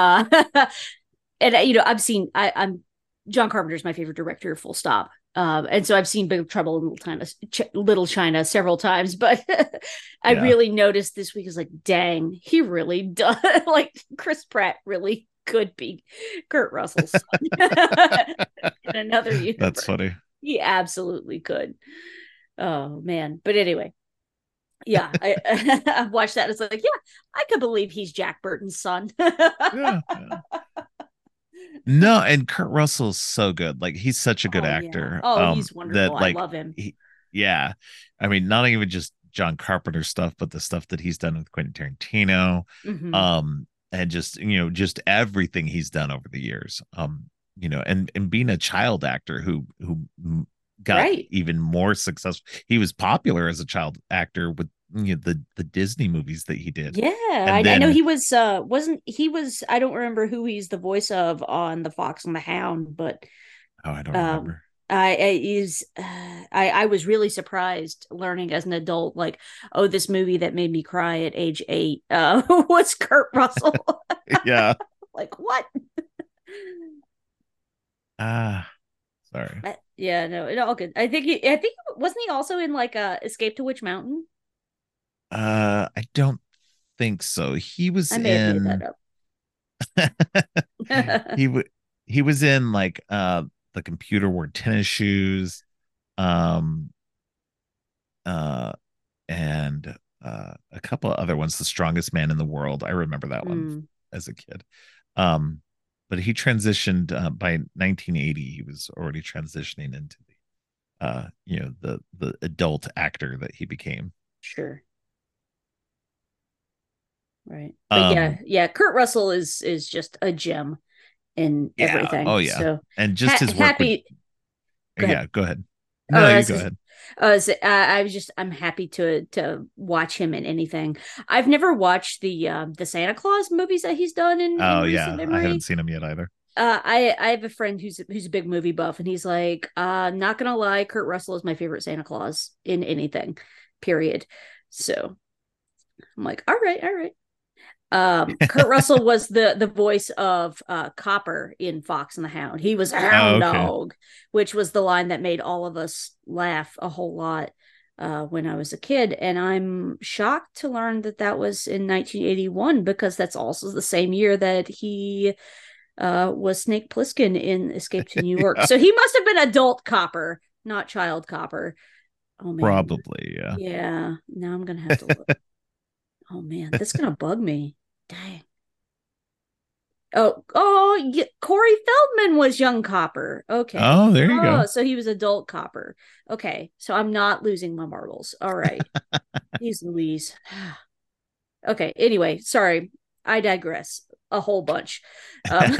and I'm John Carpenter's my favorite director, full stop. And so I've seen Big Trouble in Little China several times, but I Yeah, really noticed this week is like, dang, he really does. Like Chris Pratt really could be Kurt Russell's son in another that's universe. funny. He absolutely could. Oh man. But anyway, yeah, I watched that. It's like, yeah, I could believe he's Jack Burton's son. Yeah, yeah. No, and Kurt Russell's so good. Like he's such a good Oh yeah. actor. Oh, he's wonderful. That I like love him. yeah. I mean, not even just John Carpenter stuff, but the stuff that he's done with Quentin Tarantino. Hmm. And just everything he's done over the years. And being a child actor who got Right. even more successful. He was popular as a child actor with the Disney movies that he did. Yeah. And I know then he was wasn't he was I don't remember who he's the voice of on The Fox and the Hound, but oh, I don't um remember. I was really surprised learning as an adult, like, oh, this movie that made me cry at age 8 was Kurt Russell. Yeah. Like, what? Ah, sorry. Yeah, no, it all good. I think wasn't he also in like Escape to Witch Mountain? I don't think so. He was I may have made that in up. he w he was in like the computer wore tennis shoes, um uh and a couple of other ones, The Strongest Man in the World. I remember that one Mm, as a kid. Um but he transitioned by 1980. He was already transitioning into the adult actor that he became. sure. Right. But yeah, Um yeah, Kurt Russell is just a gem in yeah, oh everything. yeah. So And just his work with happy. Go ahead. yeah, go ahead. Oh, No, you go ahead. I'm happy to watch him in anything. I've never watched the Santa Claus movies that he's done in Oh recent yeah, I haven't memory. seen him yet either. I have a friend who's a big movie buff, and he's like, not gonna lie, Kurt Russell is my favorite Santa Claus in anything, period. So I'm like, all right, all right. Kurt Russell was the voice of Copper in Fox and the Hound. He was a Oh, hound okay. dog, which was the line that made all of us laugh a whole lot when I was a kid. And I'm shocked to learn that that was in 1981 because that's also the same year that he was Snake Plissken in Escape to New York. Yeah, So he must have been adult Copper, not child Copper. Oh man, probably. Yeah. yeah. Now I'm gonna have to look. Oh man, that's gonna bug me. Dang. Yeah, Corey Feldman was young Copper. Okay. Oh, there you Oh, go. so he was adult Copper. Okay, so I'm not losing my marbles. All right. Jeez Louise. Okay, anyway, sorry. I digress a whole bunch. Um,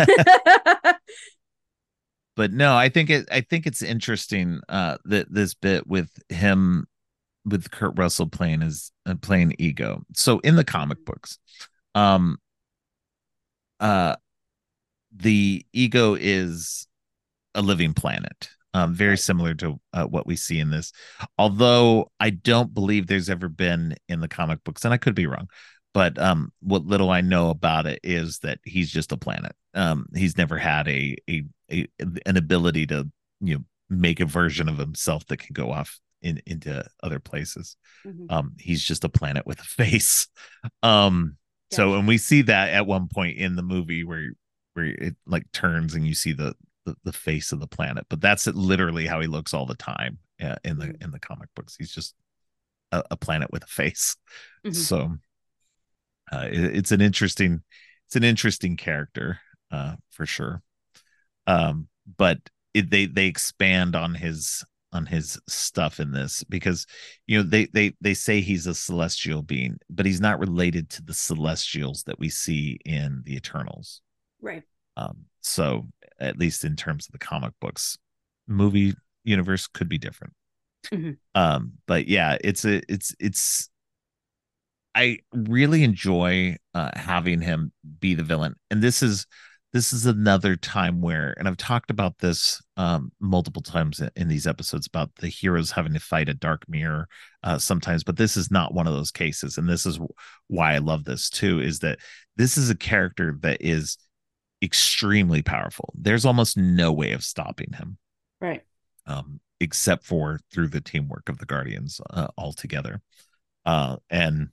But no, I think it's interesting that this bit with him with Kurt Russell playing as playing Ego. So in the comic books, um uh the Ego is a living planet. Very right. similar to what we see in this. Although I don't believe there's ever been in the comic books, and I could be wrong, but what little I know about it is that he's just a planet. He's never had a an ability to make a version of himself that can go off into other places. Mhm. He's just a planet with a face. Um, so, Gotcha. and we see that at one point in the movie where it like turns and you see the face of the planet, but that's literally how he looks all the time Mhm. in the comic books. He's just a planet with a face. Mhm. So it's an interesting character for sure. But they expand on his stuff in this because they say he's a celestial being, but he's not related to the celestials that we see in the Eternals. Right. So at least in terms of the comic books, movie universe could be different. Mhm. But yeah, it's I really enjoy having him be the villain, and this is another time where, and I've talked about this multiple times in these episodes about the heroes having to fight a dark mirror sometimes, but this is not one of those cases, and this is why I love this too. Is that this is a character that is extremely powerful. There's almost no way of stopping him, Right. except for through the teamwork of the Guardians altogether. And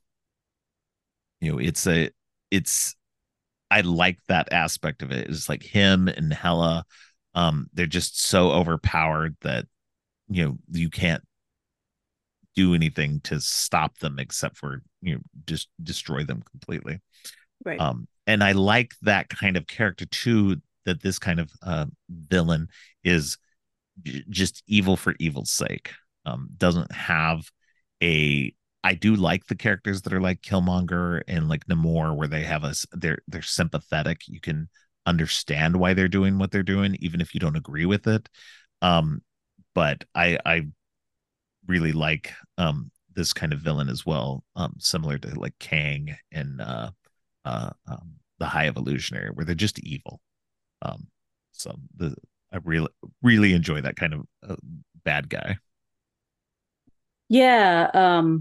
it's I like that aspect of it. It's like him and Hela. They're just so overpowered that you can't do anything to stop them except for just destroy them completely. Right. And I like that kind of character too. That this kind of villain is just evil for evil's sake. Doesn't have a. I do like the characters that are like Killmonger and like Namor, where they have us. They're sympathetic. You can understand why they're doing what they're doing, even if you don't agree with it. Um, but I really like this kind of villain as well, similar to like Kang and the High Evolutionary, where they're just evil. Um, so I really enjoy that kind of bad guy. Yeah.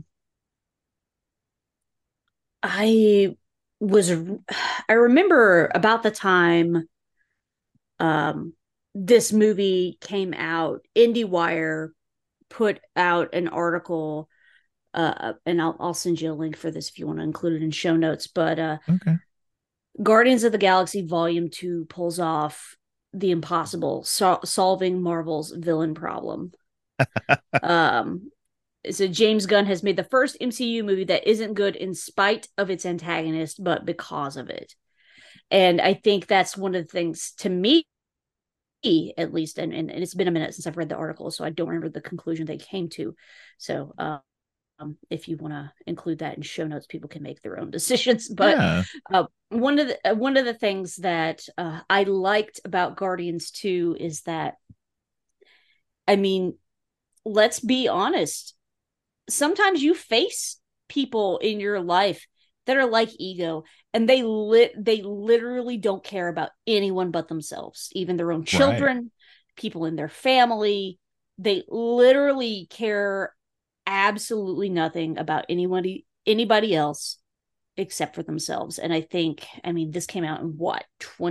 I was I remember about the time um this movie came out, IndieWire put out an article and I'll send you a link for this if you want to include it in show notes, but Okay. Guardians of the Galaxy Volume 2 pulls off the impossible, solving Marvel's villain problem. Um so James Gunn has made the first MCU movie that isn't good in spite of its antagonist, but because of it. And I think that's one of the things to me, at least, and it's been a minute since I've read the article, so I don't remember the conclusion they came to. So if you want to include that in show notes, people can make their own decisions. But Yeah. one of the things that I liked about Guardians 2 is that, I mean, let's be honest, sometimes you face people in your life that are like Ego, and they literally don't care about anyone but themselves, even their own Right. children, people in their family. They literally care absolutely nothing about anybody else except for themselves. And I think, I mean, this came out in what,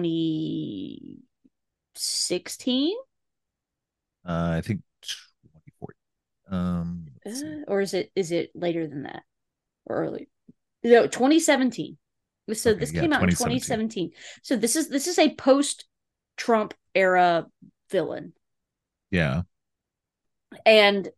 2016? I think 2014. Or is it later than that or early? No, 2017. So Okay, this yeah, came out in 2017. 2017. So this is a post Trump era villain. Yeah, And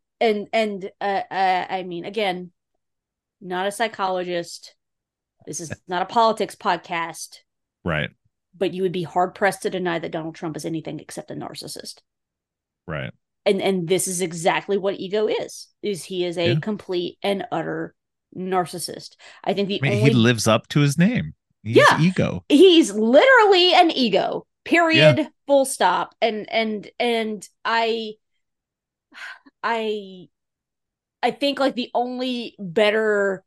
I mean, again, not a psychologist. This is not a politics podcast, right, but you would be hard pressed to deny that Donald Trump is anything except a narcissist. right. And this is exactly what ego is he is a Yeah. complete and utter narcissist. I think the I mean, he only lives up to his name. He's yeah, ego. he's literally an ego. Yeah, Period. Full stop. And I I think like the only better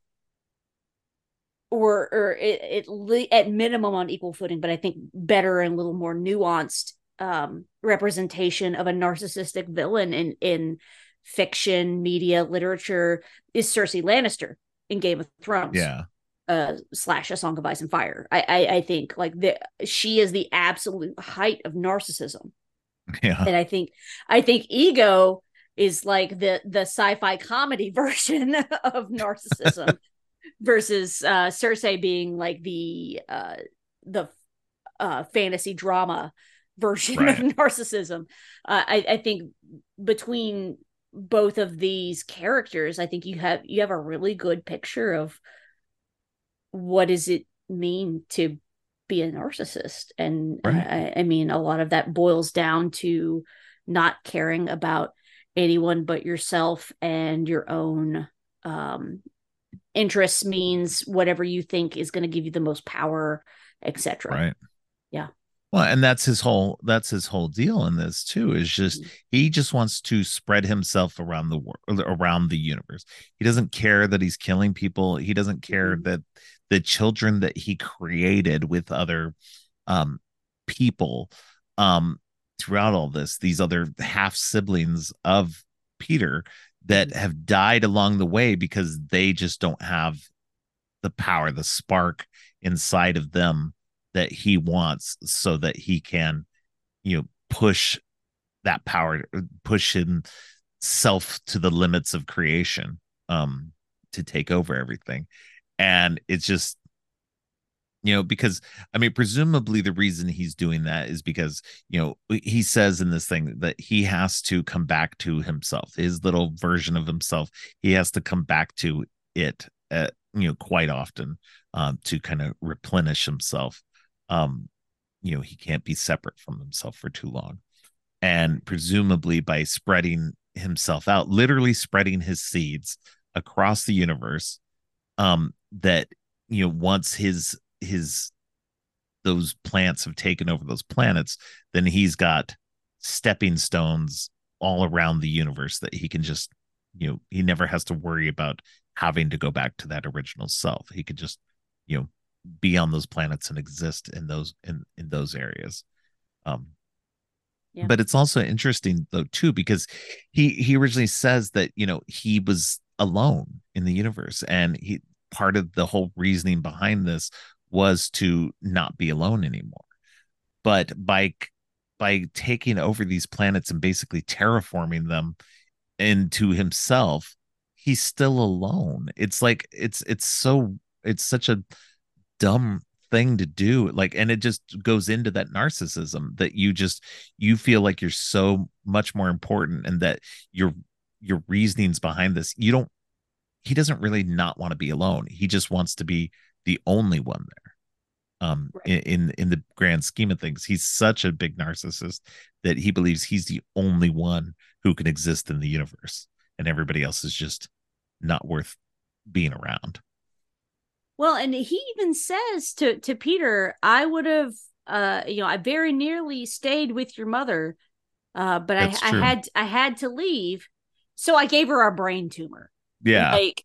or at minimum on equal footing, but I think better and a little more nuanced representation of a narcissistic villain in fiction, media, literature is Cersei Lannister in Game of Thrones. yeah, Slash A Song of Ice and Fire. I think like she is the absolute height of narcissism, yeah. and I think ego is like the sci-fi comedy version of narcissism versus Cersei being like the fantasy drama version of Right, narcissism. I think between both of these characters, I think you have a really good picture of what does it mean to be a narcissist, and right, I mean a lot of that boils down to not caring about anyone but yourself and your own interests means whatever you think is going to give you the most power, etc. right. Yeah. Well, and that's his whole deal in this too, is just he just wants to spread himself around the world, around the universe. He doesn't care that he's killing people. He doesn't care Mm-hmm. that the children that he created with other um people um throughout all this, these other half siblings of Peter that have died along the way because they just don't have the power, the spark inside of them that he wants so that he can, push that power, push himself to the limits of creation, to take over everything. And it's just, because I mean, presumably the reason he's doing that is because, he says in this thing that he has to come back to himself, his little version of himself. He has to come back to it, quite often, to kind of replenish himself. Um, he can't be separate from himself for too long. And presumably by spreading himself out, literally spreading his seeds across the universe, that, once his those plants have taken over those planets, then he's got stepping stones all around the universe that he can just, he never has to worry about having to go back to that original self. He could just, you know, be on those planets and exist in those areas. Um, Yeah. but it's also interesting though too, because he originally says that, he was alone in the universe, and he part of the whole reasoning behind this was to not be alone anymore. But by taking over these planets and basically terraforming them into himself, he's still alone. It's like it's such a dumb thing to do, like, and it just goes into that narcissism that you feel like you're so much more important, and that your reasonings behind this, you don't he doesn't really not want to be alone. He just wants to be the only one there. Right. In the grand scheme of things, he's such a big narcissist that he believes he's the only one who can exist in the universe, and everybody else is just not worth being around. Well, and he even says to Peter, I would have I very nearly stayed with your mother, but That's I true. had to leave. So I gave her a brain tumor. Yeah. Like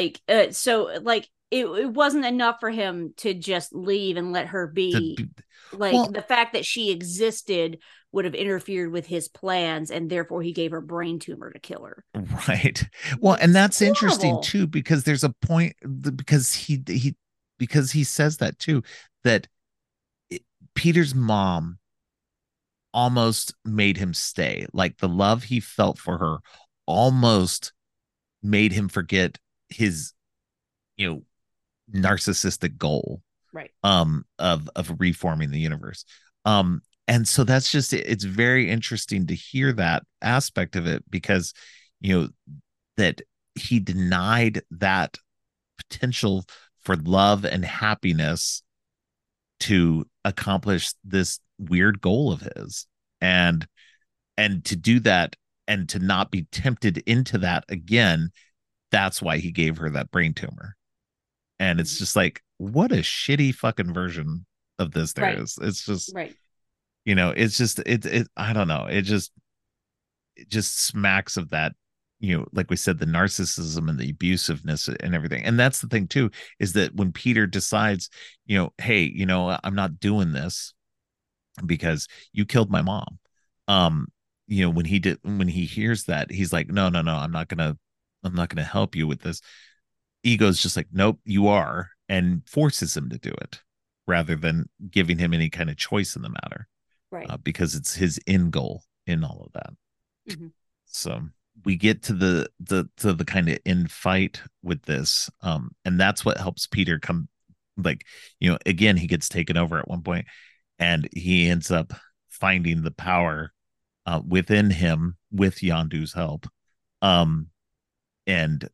so like it wasn't enough for him to just leave and let her To be Like Well, the fact that she existed would have interfered with his plans, and therefore he gave her a brain tumor to kill her. right. Well, Like, and it's that's interesting horrible. too, because there's a point because he says that too, that it, Peter's mom almost made him stay. Like the love he felt for her almost made him forget his, you know, narcissistic goal Right. of reforming the universe. And so that's just it's very interesting to hear that aspect of it, because you know that he denied that potential for love and happiness to accomplish this weird goal of his, and to do that and to not be tempted into that again. That's why he gave her that brain tumor. And it's Mhm. just like, what a shitty fucking version of this there Right. is. It's just, Right. it's just it I don't know, it just smacks of that, like we said, the narcissism and the abusiveness and everything. And that's the thing too, is that when Peter decides, hey, I'm not doing this because you killed my mom. um when he hears that, he's like, no, no, no, I'm not gonna help you with this. Ego's just like, nope, you are, and forces him to do it rather than giving him any kind of choice in the matter, Right. because it's his end goal in all of that. Mm-hmm. So we get to the kind of end fight with this, and that's what helps Peter come, like, again, he gets taken over at one point, and he ends up finding the power within him with Yondu's help, um, and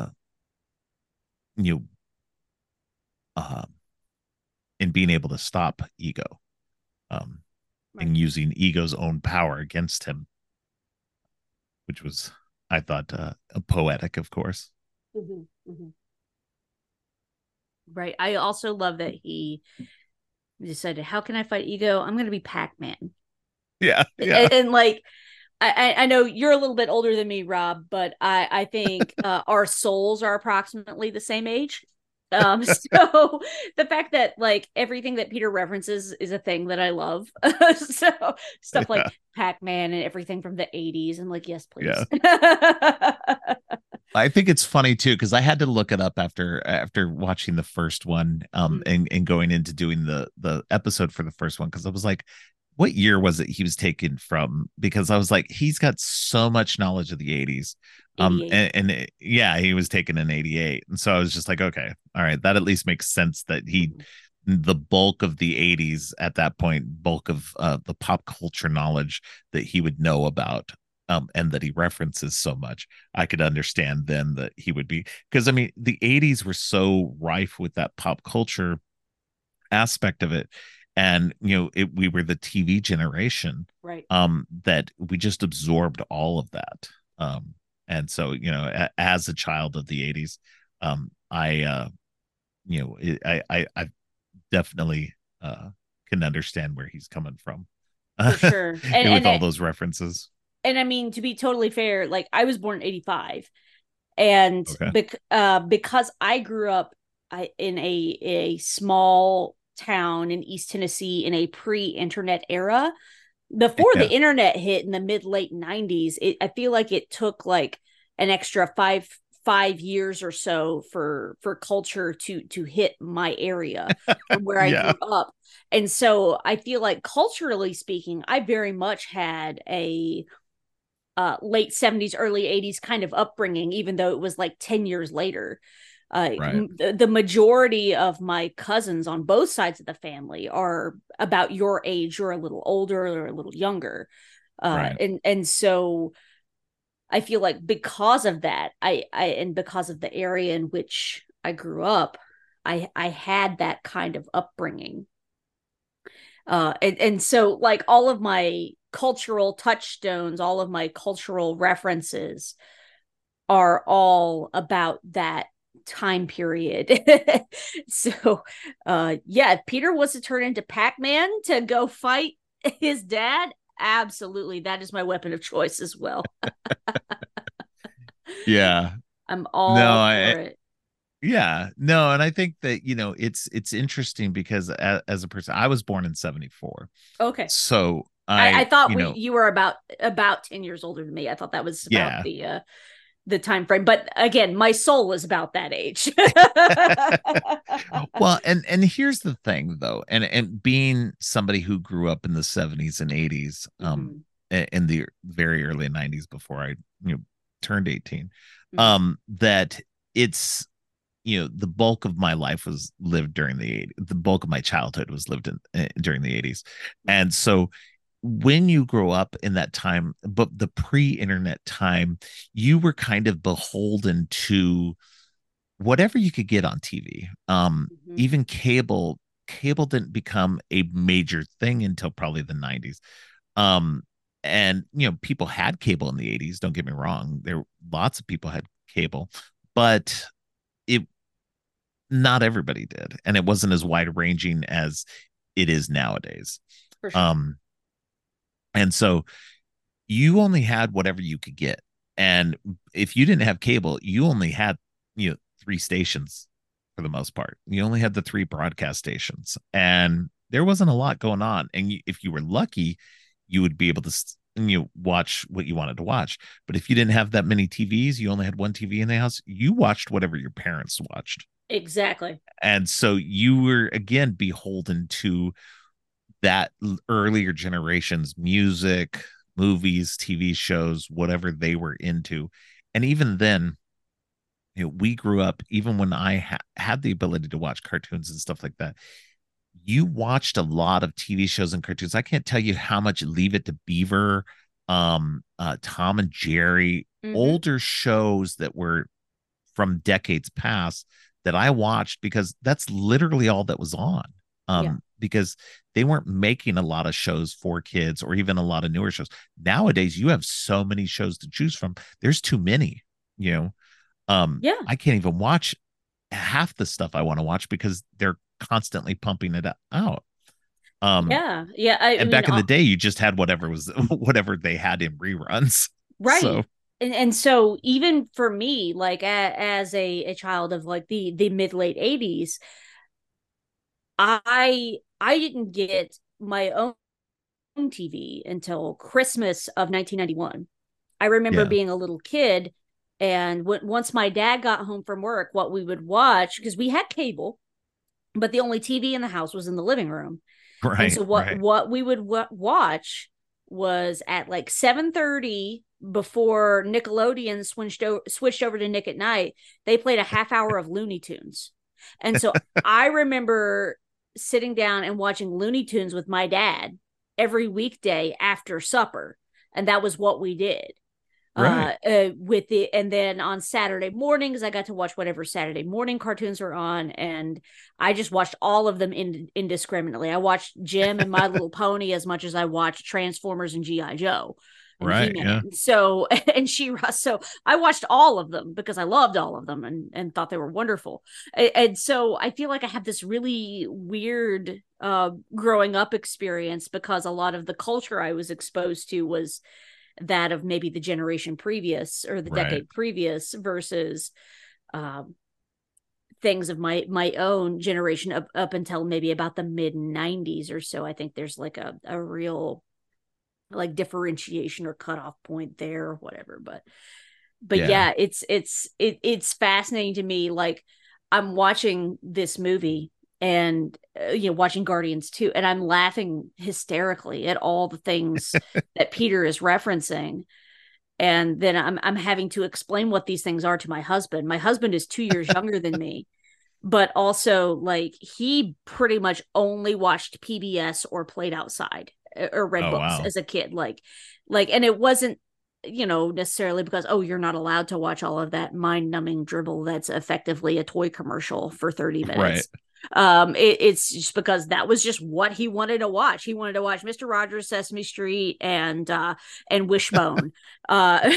you know, uh, in being able to stop Ego, um, Right. and using Ego's own power against him, which was, I thought, poetic, of course. Mm-hmm. Mm-hmm. Right. I also love that he decided, how can I fight ego? I'm going to be Pac-Man. Yeah, yeah, And like, I know you're a little bit older than me, Rob, but I think our souls are approximately the same age. So the fact that like everything that Peter references is a thing that I love. So stuff like yeah, Pac-Man and everything from the 80s. I'm like, yes, yeah. please. I think it's funny too, because I had to look it up after watching the first one, and going into doing the episode for the first one, because I was like, what year was it he was taken from? Because I was like, he's got so much knowledge of the 80s. 88. Yeah, he was taken in 88. And so I was just like, okay, all right, that at least makes sense that Mhm. the bulk of the 80s at that point, bulk of the pop culture knowledge that he would know about, and that he references so much, I could understand then that he would be, because I mean, the 80s were so rife with that pop culture aspect of it. And we were the TV generation, Right. that we just absorbed all of that. And so, as a child of the 80s, I I definitely can understand where he's coming from For sure. with all those references. And I mean, to be totally fair, like I was born in 85, and Okay. because I grew up in a small town in East Tennessee in a pre-internet era, before the Yeah. internet hit in the mid late 90s, I feel like it took like an extra five years or so for culture to hit my area from where I Yeah. grew up. And so I feel like culturally speaking, I very much had a late 70s, early 80s kind of upbringing, even though it was like 10 years later. Right. The majority of my cousins on both sides of the family are about your age or a little older or a little younger. Right. And so I feel like because of that, and because of the area in which I grew up, I had that kind of upbringing. And so like all of my cultural touchstones, all of my cultural references are all about that time period. So yeah, if Peter was to turn into Pac-Man to go fight his dad, absolutely, that is my weapon of choice as well. Yeah. I'm No, all for I it. Yeah, no, and I think that it's interesting because as a person, I was born in 74. Okay. So I I, thought you were about 10 years older than me. I thought that was about yeah. the time frame. But again, my soul is about that age. Well, and here's the thing though, and being somebody who grew up in the 70s and 80s, Mhm. in the very early 90s before I, turned 18, Mhm. that it's, the bulk of my life was lived during the 80s. The bulk of my childhood was lived in during the 80s. Mhm. And so when you grow up in that time, but the pre-internet time, you were kind of beholden to whatever you could get on TV. Mhm. Even cable didn't become a major thing until probably the 90s. Um, and people had cable in the 80s, don't get me wrong. There lots of people had cable, but it not everybody did, and it wasn't as wide ranging as it is nowadays. For sure. Um, and so you only had whatever you could get. And if you didn't have cable, you only had, three stations for the most part. You only had the three broadcast stations, and there wasn't a lot going on. And if you were lucky, you would be able to, watch what you wanted to watch. But if you didn't have that many TVs, you only had one TV in the house, you watched whatever your parents watched. Exactly. And so you were again beholden to that earlier generation's music, movies, TV shows, whatever they were into. And even then, we grew up, even when I had the ability to watch cartoons and stuff like that, you watched a lot of TV shows and cartoons. I can't tell you how much Leave It to Beaver, Tom and Jerry, Hmm. older shows that were from decades past that I watched because that's literally all that was on. Yeah. Because they weren't making a lot of shows for kids or even a lot of newer shows. Nowadays, you have so many shows to choose from. There's too many, you know. Yeah. I can't even watch half the stuff I want to watch because they're constantly pumping it out. Um, Yeah. Yeah. I and mean, back in the day, you just had whatever was whatever they had in reruns. right. So And so even for me, like as a child of like the mid late 80s, I didn't get my own TV until Christmas of 1991. I remember yeah, being a little kid, and once my dad got home from work, what we would watch, because we had cable, but the only TV in the house was in the living room. And right, so right. what we would watch was at like 7:30, before Nickelodeon switched over to Nick at Night, they played a half hour of Looney Tunes. And so I remember sitting down and watching Looney Tunes with my dad every weekday after supper, and that was what we did. Right. With the and then on Saturday mornings I got to watch whatever Saturday morning cartoons were on, and I just watched all of them indiscriminately. I watched Jim and My Little Pony as much as I watched Transformers and GI Joe and Right. Yeah. He-Man. So and She-Ra. So I watched all of them because I loved all of them and thought they were wonderful. And so I feel like I have this really weird growing up experience because a lot of the culture I was exposed to was that of maybe the generation previous or the Right. decade previous versus um, things of my own generation up until maybe about the mid 90s or so. I think there's like a real like differentiation or cutoff point there or whatever. But Yeah. yeah, it's fascinating to me. Like I'm watching this movie and watching Guardians 2, and I'm laughing hysterically at all the things that Peter is referencing, and then I'm having to explain what these things are to my husband. My husband is 2 years younger than me, but also like he pretty much only watched PBS or played outside or read Oh books wow. as a kid. And it wasn't necessarily because, oh, you're not allowed to watch all of that mind-numbing dribble that's effectively a toy commercial for 30 Right. minutes. It's just because that was just what he wanted to watch. He wanted to watch Mr. Rogers, Sesame Street, and Wishbone. uh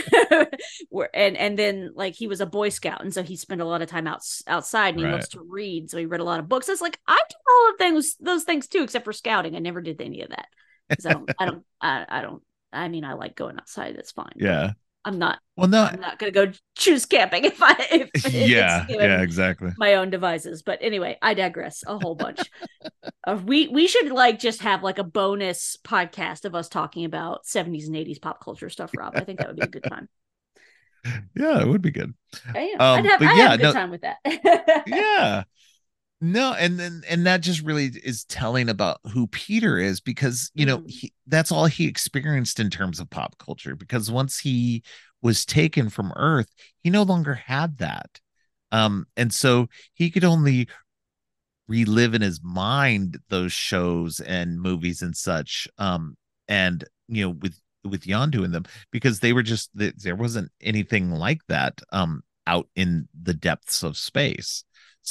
and then like he was a Boy Scout, and so he spent a lot of time outside, and he Right. loves to read, so he read a lot of books. It's like I do all of those things too, except for scouting. I never did any of that because I don't I mean, I like going outside, that's fine, but Yeah. I'm not. Well, no. I'm not going to go choose camping if it's Yeah, exactly. my own devices. But anyway, I digress a whole bunch. We should like just have like a bonus podcast of us talking about 70s and 80s pop culture stuff, Rob. I think that would be a good time. Yeah, it would be good. Yeah, But I'd yeah, have a good time with that. yeah. No, and that just really is telling about who Peter is, because that's all he experienced in terms of pop culture, because once he was taken from Earth, he no longer had that. And so he could only relive in his mind those shows and movies and such. And with Yondu in them, because they were just there wasn't anything like that out in the depths of space.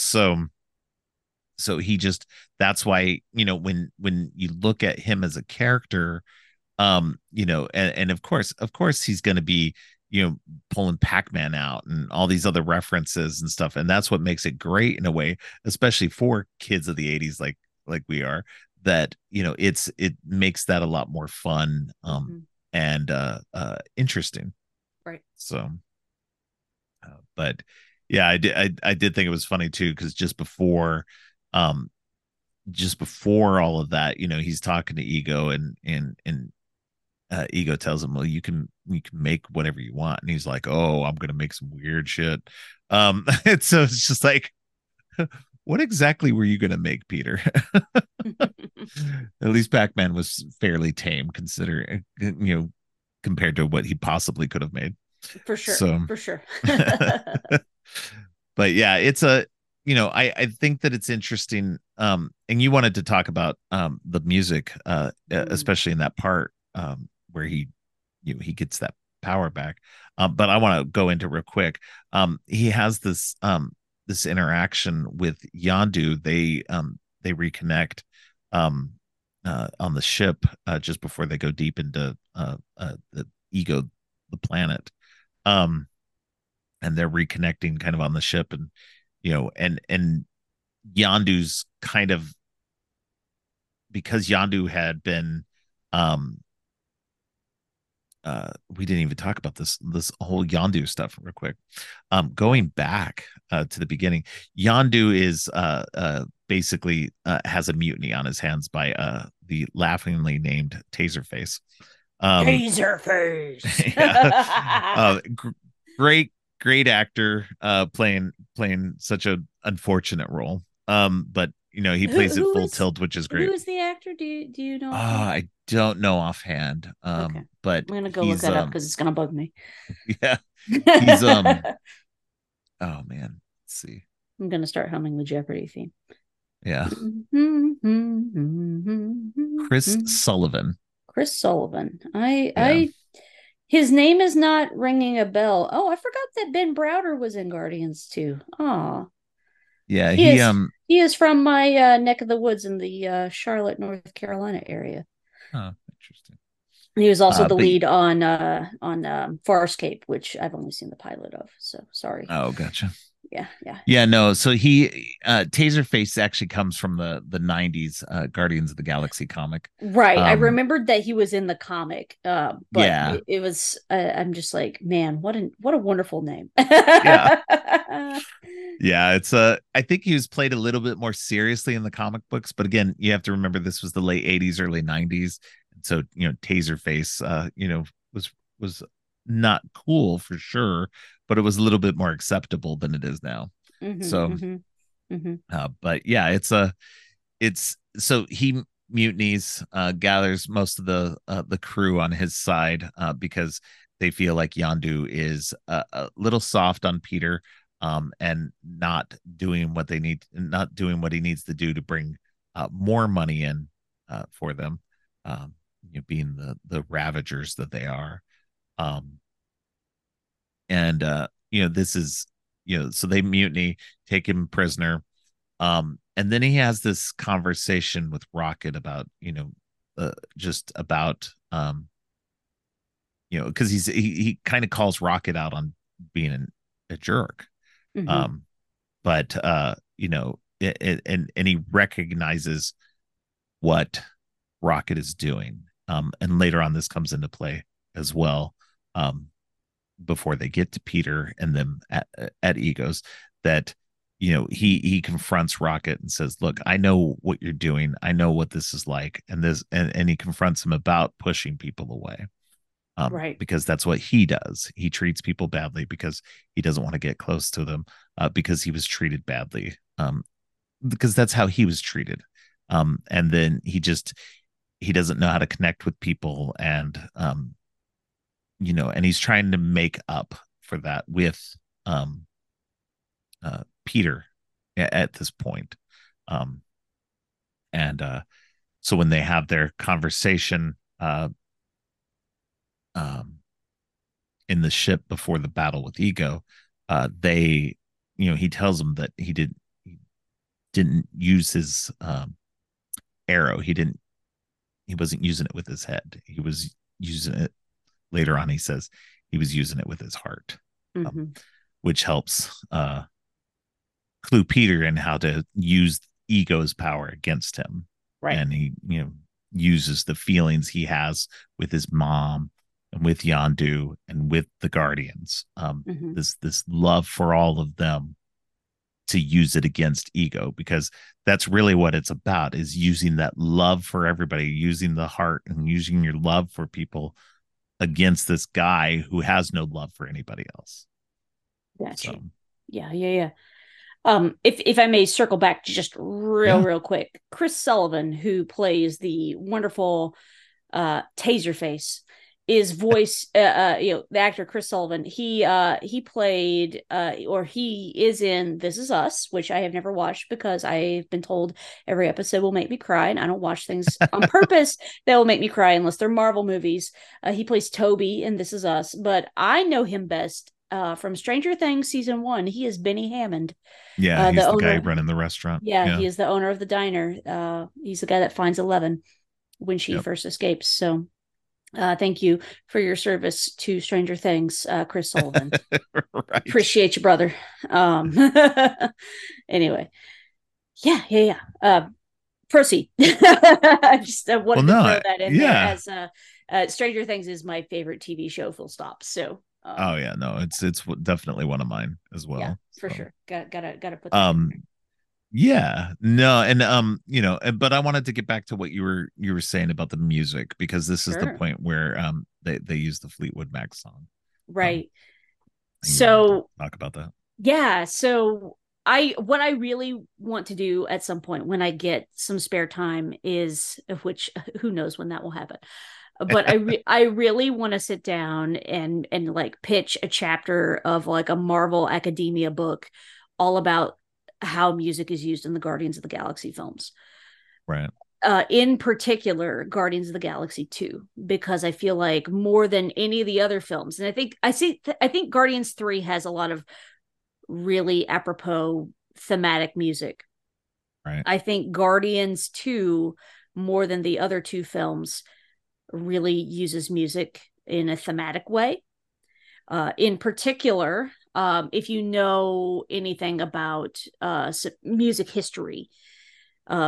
So he just, that's why when you look at him as a character, and of course he's going to be pulling Pac-Man out and all these other references and stuff, and that's what makes it great in a way, especially for kids of the 80s like we are, that it makes that a lot more fun and interesting, right? So but yeah, I did think it was funny too, because um just before all of that, he's talking to Ego, and Ego tells him, well, you can make whatever you want, and he's like, oh, I'm gonna make some weird shit. And so it's just like, what exactly were you gonna make, Peter? At least Pac-Man was fairly tame, considering compared to what he possibly could have made. For sure. So for sure. But yeah, it's a I think that it's interesting. And you wanted to talk about the music, especially in that part where he gets that power back. But I want to go into real quick. He has this interaction with Yondu. They reconnect on the ship just before they go deep into the Ego, the planet. And they're reconnecting kind of on the ship, and and Yondu's kind of, because Yondu had been we didn't even talk about this whole Yondu stuff real quick. Going back to the beginning, Yondu is basically has a mutiny on his hands by the laughingly named Taserface. Taserface. Yeah. Great actor, playing such an unfortunate role. But he plays it full tilt, which is great. Who is the actor? Do you know? I don't know offhand. Okay. But I'm gonna go look that up because it's gonna bug me. Yeah. He's oh man, let's see. I'm gonna start humming the Jeopardy theme. Yeah. Chris Sullivan. Chris Sullivan. His name is not ringing a bell. Oh, I forgot that Ben Browder was in Guardians too. Oh. Yeah, he is from my neck of the woods in the Charlotte, North Carolina area. Oh, interesting. He was also the lead on Farscape, which I've only seen the pilot of. So sorry. Oh, gotcha. Yeah. No. So he Taserface actually comes from the 90s Guardians of the Galaxy comic. Right. I remembered that he was in the comic. But yeah, it was. I'm just like, man, what a wonderful name. Yeah. Yeah, it's I think he was played a little bit more seriously in the comic books, but again, you have to remember this was the late 80s, early 90s. And so, Taserface was not cool for sure, but it was a little bit more acceptable than it is now. But yeah, it's so he mutinies, gathers most of the crew on his side, because they feel like Yondu is a little soft on Peter, and not doing what he needs to do to bring more money in for them, being the ravagers that they are. And this is so they mutiny, take him prisoner, and then he has this conversation with Rocket about just about because he kind of calls Rocket out on being a jerk. But and he recognizes what Rocket is doing, and later on this comes into play as well. before they get to Peter and them at Egos, that he confronts Rocket and says, look, I know what you're doing, I know what this is like, and he confronts him about pushing people away, Right. because that's what he does. He treats people badly because he doesn't want to get close to them, because he was treated badly, because that's how he was treated, and then he doesn't know how to connect with people, and he's trying to make up for that with um Peter at this point. Um and so when they have their conversation um in the ship before the battle with Ego, they he tells them that he didn't use his arrow. He wasn't using it with his head. He was using it, later on he says he was using it with his heart, Mm-hmm. which helps clue Peter in how to use Ego's power against him. Right. And he, uses the feelings he has with his mom and with Yondu and with the Guardians. Mm-hmm. This love for all of them, to use it against Ego, because that's really what it's about, is using that love for everybody, using the heart and using your love for people against this guy who has no love for anybody else. Gotcha. So Yeah. If I may circle back just yeah. real quick, Chris Sullivan, who plays the wonderful Taserface, is voice the actor Chris Sullivan. He played or he is in This Is Us, which I have never watched because I've been told every episode will make me cry, and I don't watch things on purpose that will make me cry unless they're Marvel movies. He plays Toby in This Is Us, but I know him best from Stranger Things season 1. He is Benny Hammond, Yeah, the he's the guy owner. running the restaurant. Yeah, Yeah. he is the owner of the diner. He's the guy that finds Eleven when she Yep. first escapes. So, thank you for your service to Stranger Things, Chris Sullivan. Right. Appreciate you, brother. Um, anyway, yeah. Proceed. I just Well, wanted to no, throw that in there yeah. as Stranger Things is my favorite TV show. Full stop. So, Oh yeah, no, it's definitely one of mine as yeah, well. for So, sure. Gotta put that in um, there. yeah, no, and but I wanted to get back to what you were saying about the music, because this is the Sure. point where they use the Fleetwood Mac song. Um, Right. and you wanted to So talk about that. yeah, so what I really want to do at some point when I get some spare time is, which who knows when that will happen, but I really want to sit down and like pitch a chapter of like a Marvel Academia book all about how music is used in the Guardians of the Galaxy films. Right. In particular, Guardians of the Galaxy 2, because I feel like more than any of the other films, and I think Guardians 3 has a lot of really apropos thematic music. Right. I think Guardians 2, more than the other two films, really uses music in a thematic way. In particular, if you know anything about music history, uh,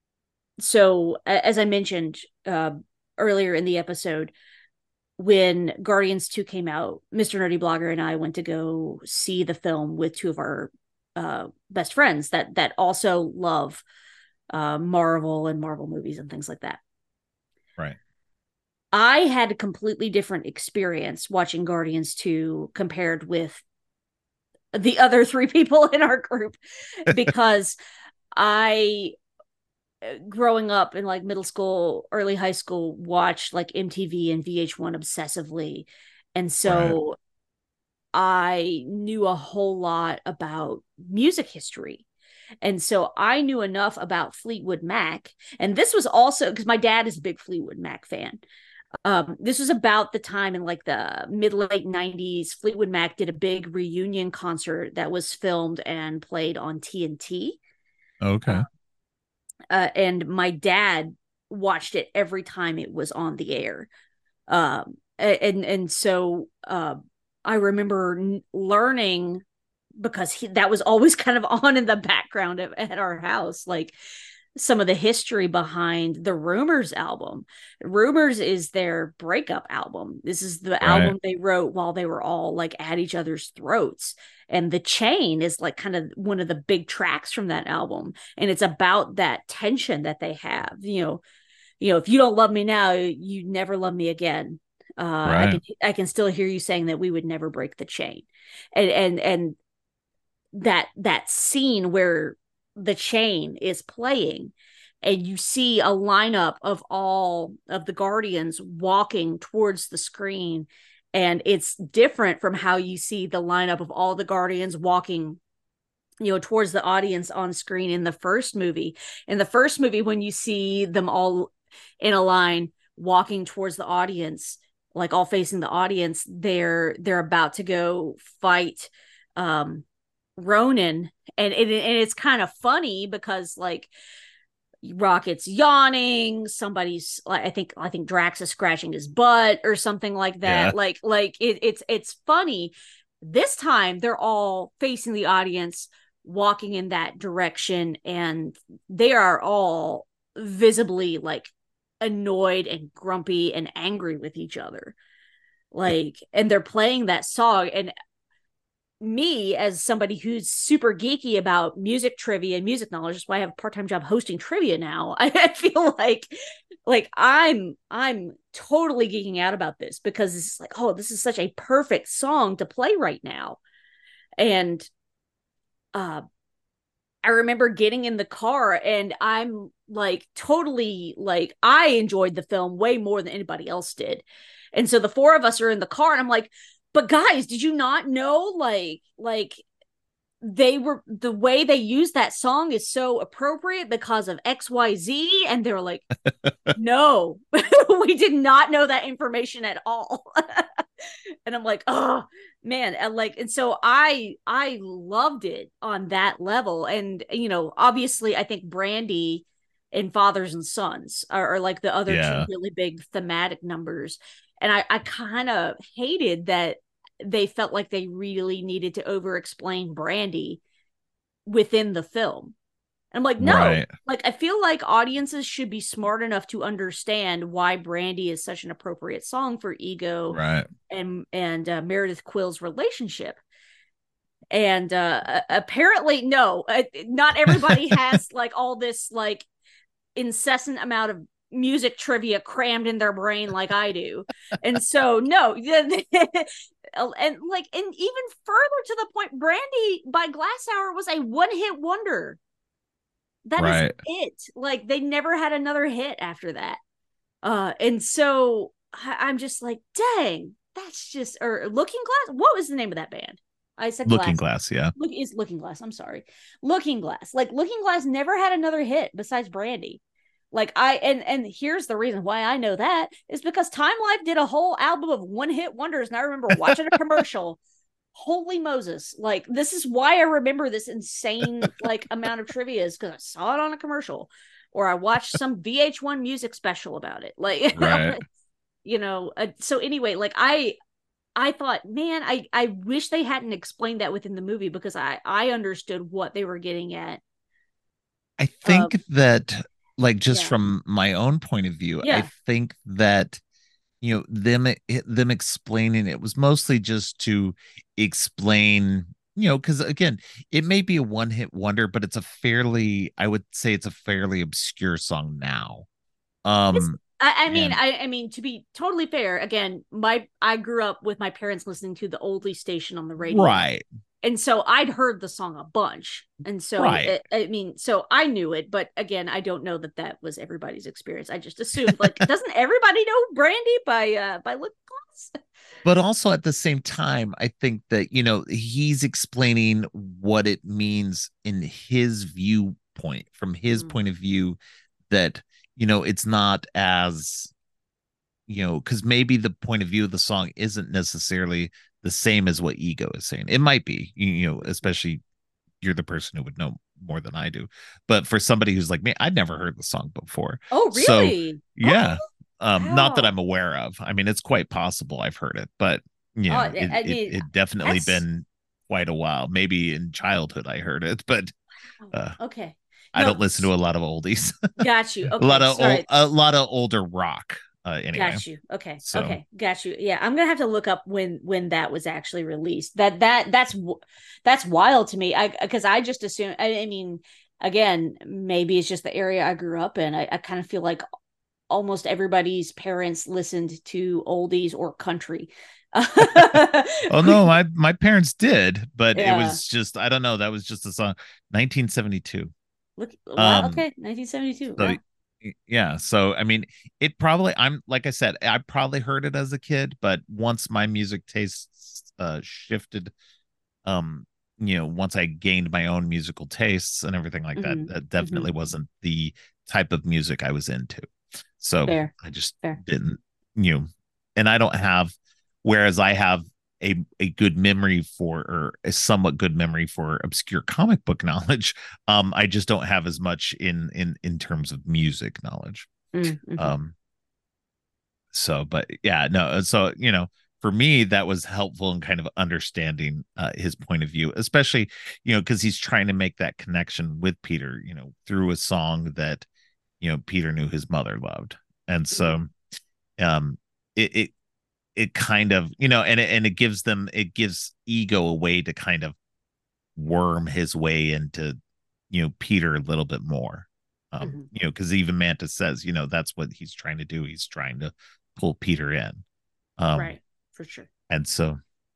so as I mentioned earlier in the episode, when Guardians 2 came out, Mr. Nerdy Blogger and I went to go see the film with two of our best friends that also love Marvel and Marvel movies and things like that. Right. I had a completely different experience watching Guardians 2 compared with the other three people in our group, because I, growing up in like middle school, early high school, watched like MTV and VH1 obsessively. And Right. so I knew a whole lot about music history. And so I knew enough about Fleetwood Mac. And this was also because my dad is a big Fleetwood Mac fan. This was about the time in like the mid late 90s. Fleetwood Mac did a big reunion concert that was filmed and played on TNT. Okay. And my dad watched it every time it was on the air. And so I remember learning, because that was always kind of on in the background at our house, like some of the history behind the Rumors album. Rumors is their breakup album. This is the Right. album they wrote while they were all like at each other's throats. And The Chain is like kind of one of the big tracks from that album. And it's about that tension that they have. If you don't love me now, you never love me again. Right. I can still hear you saying that we would never break the chain. And that scene where the chain is playing and you see a lineup of all of the guardians walking towards the screen, and it's different from how you see the lineup of all the guardians walking towards the audience on screen in the first movie. In the first movie, when you see them all in a line walking towards the audience, like all facing the audience, they're about to go fight Ronan, and it's kind of funny because like Rocket's yawning, somebody's like I think Drax is scratching his butt or something like Yeah. that. It's funny. This time they're all facing the audience, walking in that direction, and they are all visibly like annoyed and grumpy and angry with each other. Like, and they're playing that song, and me as somebody who's super geeky about music trivia and music knowledge, that's why I have a part-time job hosting trivia now. I feel like I'm totally geeking out about this because it's like, oh, this is such a perfect song to play right now. And uh I remember getting in the car and I'm like totally like I enjoyed the film way more than anybody else did. And so the four of us are in the car and I'm like, but guys, did you not know like they were the way they used that song is so appropriate because of XYZ? And they were like, no, we did not know that information at all. And I'm like, oh man, and so I loved it on that level. And obviously I think Brandy and Fathers and Sons are like the other two Yeah. really big thematic numbers. And I kind of hated that they felt like they really needed to over explain Brandy within the film. And I'm like, no, Right. like I feel like audiences should be smart enough to understand why Brandy is such an appropriate song for Ego Right. and Meredith Quill's relationship. And apparently, no, not everybody has like all this like incessant amount of music trivia crammed in their brain like I do. And so no, and even further to the point, Brandy by Glass Hour was a one-hit wonder. That is Right. it. Like they never had another hit after that. And so I'm just like, dang, that's just or Looking Glass. What was the name of that band? I said Looking Glass. Glass. Yeah. Looking Glass. I'm sorry. Looking Glass. Like Looking Glass never had another hit besides Brandy. Like and here's the reason why I know that is because Time Life did a whole album of one hit wonders, and I remember watching a commercial. Holy Moses! Like this is why I remember this insane like amount of trivia is because I saw it on a commercial, or I watched some VH1 music special about it. Like Right. so anyway, like I thought, man, I wish they hadn't explained that within the movie because I understood what they were getting at. I Uh, think that, like, just yeah, from my own point of view, I yeah. think that them explaining it was mostly just to explain, because again, it may be a one hit wonder, but I would say it's a fairly obscure song now. It's, Um, I mean, and I mean, to be totally fair, again, I grew up with my parents listening to the oldie station on the radio, right, and so I'd heard the song a bunch, and so right. I mean, so I knew it, but again, I don't know that that was everybody's experience. I just assumed like, doesn't everybody know Brandy by Lip Gloss? But also at the same time, I think that, he's explaining what it means in his viewpoint, from his Mm, point of view, that, it's not as, because maybe the point of view of the song isn't necessarily the same as what Ego is saying. It might be, especially you're the person who would know more than I do. But for somebody who's like me, I'd never heard the song before. oh, So really? Okay. yeah. Not that Wow. I'm aware of. I mean, it's quite possible I've heard it, but Oh, it I it mean, it definitely that's been quite a while. Maybe in childhood I heard it, but wow. uh Okay. I No, don't listen to a lot of oldies. got you. Okay, sorry. A lot of older rock. Anyway, Got you. Okay. so Okay. Got you. Yeah, I'm gonna have to look up when that was actually released. That's wild to me. I because I just assume. I mean, again, maybe it's just the area I grew up in. I kind of feel like almost everybody's parents listened to oldies or country. oh no, my parents did, but it Yeah. was just I don't know. That was just a song, 1972. Look. Wow. Um, Okay. 1972. so Wow. yeah, so I mean, it probably I'm like I said, I probably heard it as a kid, but once my music tastes shifted, um, once I gained my own musical tastes and everything like that, Mm-hmm. that Mm-hmm. definitely wasn't the type of music I was into. So Fair. I just Fair. didn't, you know, and I don't have, whereas I have a good memory for, or a somewhat good memory for obscure comic book knowledge. I just don't have as much in terms of music knowledge. Mm-hmm. Um, so, but yeah, no, so for me that was helpful in kind of understanding his point of view, especially because he's trying to make that connection with Peter, through a song that Peter knew his mother loved. And Mm-hmm. so um it it kind of and it gives Ego a way to kind of worm his way into Peter a little bit more. Mm-hmm. Because even Mantis says that's what he's trying to do, he's trying to pull Peter in. um Right. For sure. and so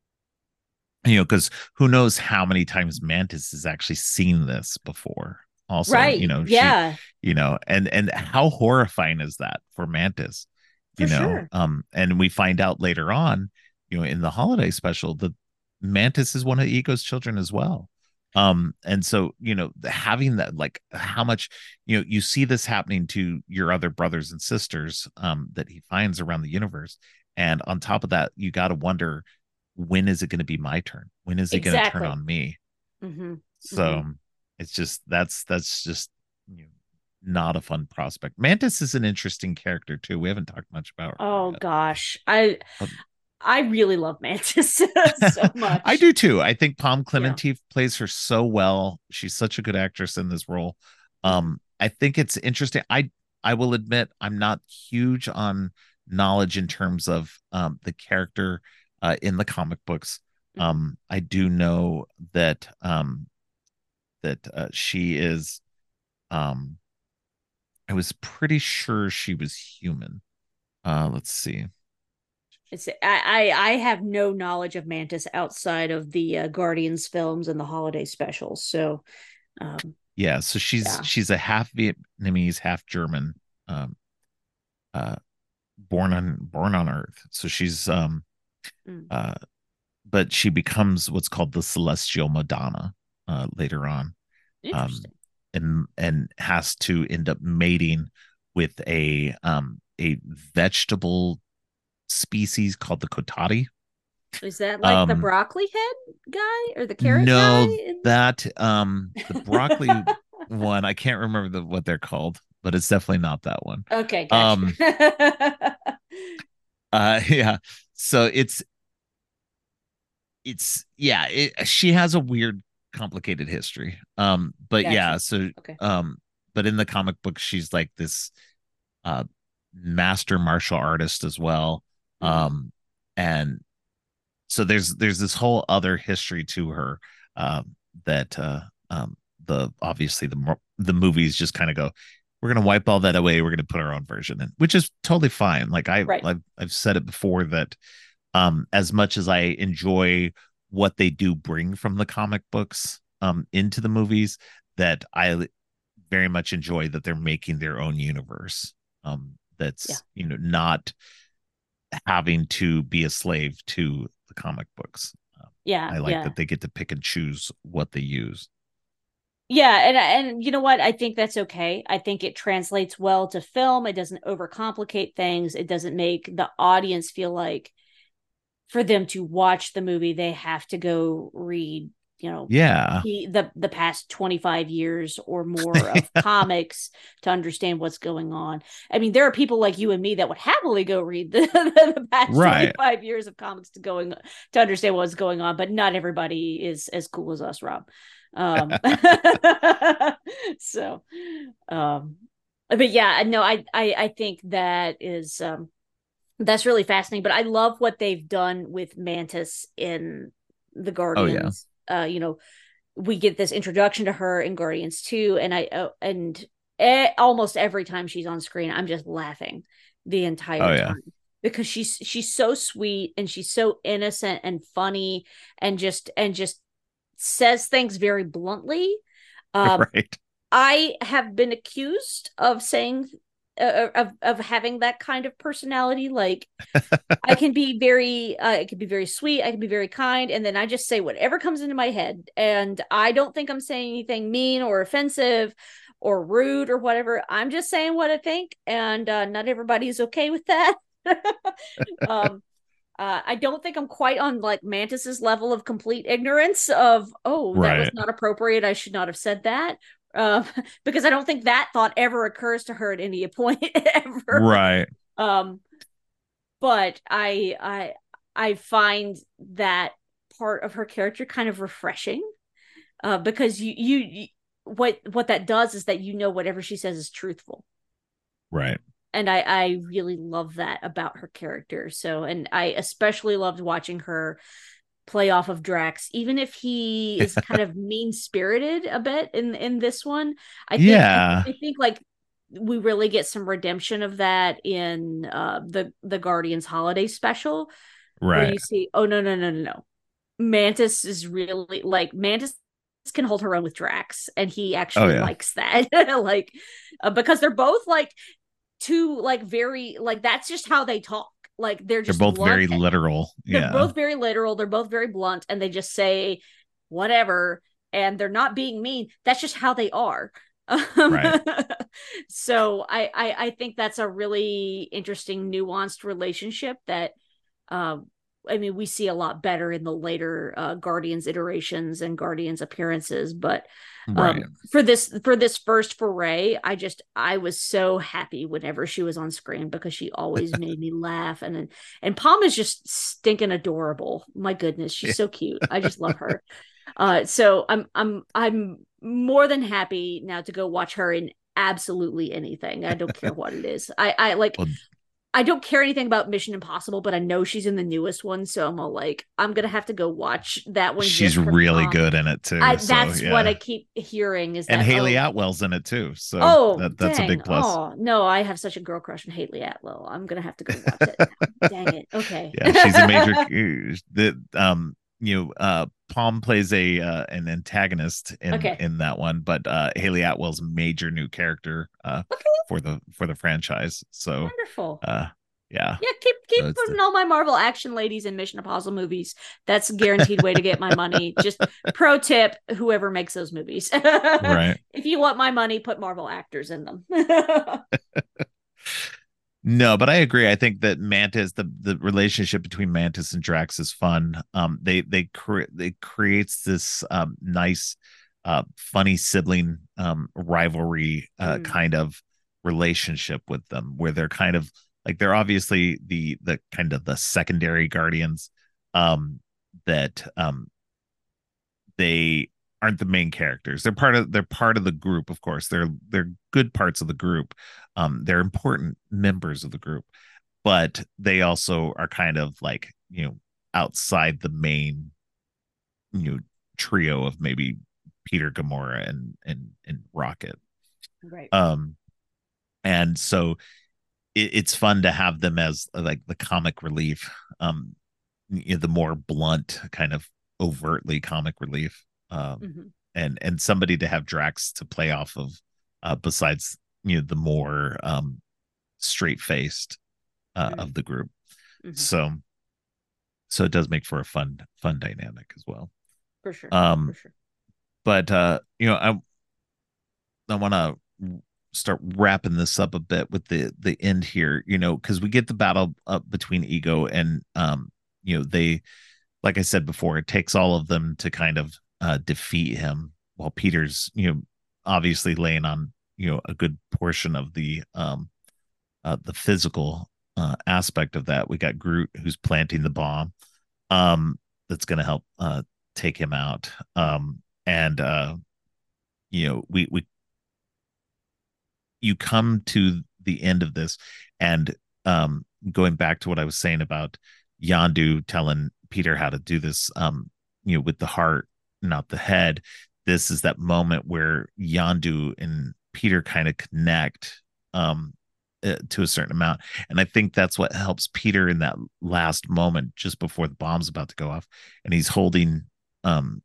because who knows how many times Mantis has actually seen this before also. Right. She Yeah. and how horrifying is that for Mantis? For sure. And we find out later on in the holiday special that Mantis is one of Ego's children as well. And so having that, like, how much you see this happening to your other brothers and sisters that he finds around the universe, and on top of that you got to wonder, when is it going to be my turn? When is it going to turn Exactly. on me? Mm-hmm. Mm-hmm. So it's just that's just you know, not a fun prospect. Mantis is an interesting character too. We haven't talked much about her Oh yet. gosh. I really love Mantis so I much. do too. I think Palm Yeah. Clemente plays her so well. She's such a good actress in this role. Mm-hmm. I think it's interesting. I will admit I'm not huge on knowledge in terms of the character in the comic books. Mm-hmm. I do know that she is. Um, I was pretty sure she was human. Let's see. I have no knowledge of Mantis outside of the Guardians films and the holiday specials. So um Yeah, so yeah. she's a half Vietnamese, half German, um, uh, born on Earth. So she's Mm. uh, but she becomes what's called the Celestial Madonna later on, um, Interesting. and has to end up mating with a vegetable species called the Kotati. Is that like the Um, broccoli head guy or the carrot guy? no, that the broccoli one, I can't remember what they're called, but it's definitely not that one. Okay, gotcha. Um, yeah. So yeah, she has a weird, complicated history. But Gotcha. yeah, so Okay. but in the comic book, she's like this uh master martial artist as well. Mm-hmm. And so there's this whole other history to her, that the obviously the movies just kind of go, we're gonna wipe all that away, we're gonna put our own version in, which is totally fine. Like Right. I've said it before that as much as I enjoy what they do bring from the comic books into the movies, that I very much enjoy that they're making their own universe, Yeah. that's not having to be a slave to the comic books. Yeah. I like Yeah. that they get to pick and choose what they use. Yeah, and you know what? I think that's okay. I think it translates well to film. It doesn't overcomplicate things. It doesn't make the audience feel like for them to watch the movie they have to go read, Yeah. the past 25 years or more of comics to understand what's going on. I mean, there are people like you and me that would happily go read the past Right. 25 years of comics to understand what's going on, but not everybody is as cool as us, Rob. Um, so, um, but yeah, no, I think that is that's really fascinating. But I love what they've done with Mantis in the Oh yeah. Guardians. We get this introduction to her in Guardians 2, and almost every time she's on screen, I'm just laughing the Oh entire yeah. time because she's so sweet and she's so innocent and funny and just says things very bluntly. Um, Right. I have been accused of saying of having that kind of personality. Like I can be very sweet, I can be very kind, and then I just say whatever comes into my head. And I don't think I'm saying anything mean or offensive or rude or whatever. I'm just saying what I think, and not everybody's okay with that. um, I don't think I'm quite on like Mantis's level of complete ignorance of, oh, that was Right. not appropriate. I should not have said that. Uh, because I don't think that thought ever occurs to her at any point ever. Right. Um, but I find that part of her character kind of refreshing, because what that does is that whatever she says is truthful, Right. and I really love that about her character. So, and I especially loved watching her play off of Drax, even if he is kind of mean spirited a bit in this one. Yeah. I think like we really get some redemption of that in the Guardians holiday special, where Right. you see, oh no, Mantis is really like Mantis can hold her own with Drax, and he Oh actually yeah. likes that. Like because they're both like two like very like that's just how they talk. Like they're They're just both blunt. very literal. They're Yeah. both very literal. They're both very blunt, and they just say whatever, and they're not being mean. That's just how they are. Um, Right. so I think that's a really interesting, nuanced relationship that um, I mean, we see a lot better in the later Guardians iterations and Guardians appearances, but Right. for this first foray, I was so happy whenever she was on screen because she always made me laugh, and Palm is just stinking adorable. My goodness, Yeah. she's so cute. I just love her. So I'm more than happy now to go watch her in absolutely anything. I don't care what it is. I like Well, I don't care anything about Mission Impossible, but I know she's in the newest one, so I'm all like, I'm gonna have to go watch that one she's just because really good in it too. I So that's what I yeah. keep hearing is And that, Haley oh, Atwell's in it too. So oh that's a dang, big plus. oh no, I have such a girl crush on Haley Atwell. I'm gonna have to go watch it now. Dang it. Okay. Yeah, she's a major the Palm plays a an antagonist Okay. in that one, but Haley Atwell's a major new character Okay. for the franchise. So Wonderful. uh yeah. Yeah, keep So it's putting all my Marvel action ladies in Mission Impossible movies. That's a guaranteed way to get my money. Just pro tip, whoever makes those movies. right. If you want my money, put Marvel actors in them. No, but I agree. I think that Mantis, the relationship between Mantis and Drax is fun. They creates this nice, funny sibling rivalry Mm, kind of relationship with them, where they're kind of like they're obviously the kind of the secondary guardians, um, that they aren't the main characters. They're part of the group, of course. They're good parts of the group. They're important members of the group, but they also are kind of like, outside the main, you know, trio of maybe Peter, Gamora, and Rocket. right. Um, and so it's fun to have them as like the comic relief, the more blunt kind of overtly comic relief, Mm-hmm. and somebody to have Drax to play off of, besides the more straight faced Mm-hmm. of the group. Mm-hmm. So it does make for a fun dynamic as well. For sure. For Um, sure. but I want to start wrapping this up a bit with the end here, because we get the battle up between Ego and they, like I said before, it takes all of them to kind of defeat him, while Peter's obviously laying on a good portion of the physical aspect of that. We got Groot, who's planting the bomb, that's going to help take him out. and we you come to the end of this, and going back to what I was saying about Yandu telling Peter how to do this, with the heart, not the head. This is that moment where Yandu and Peter kind of connect, to a certain amount, and I think that's what helps Peter in that last moment just before the bomb's about to go off, and he's holding um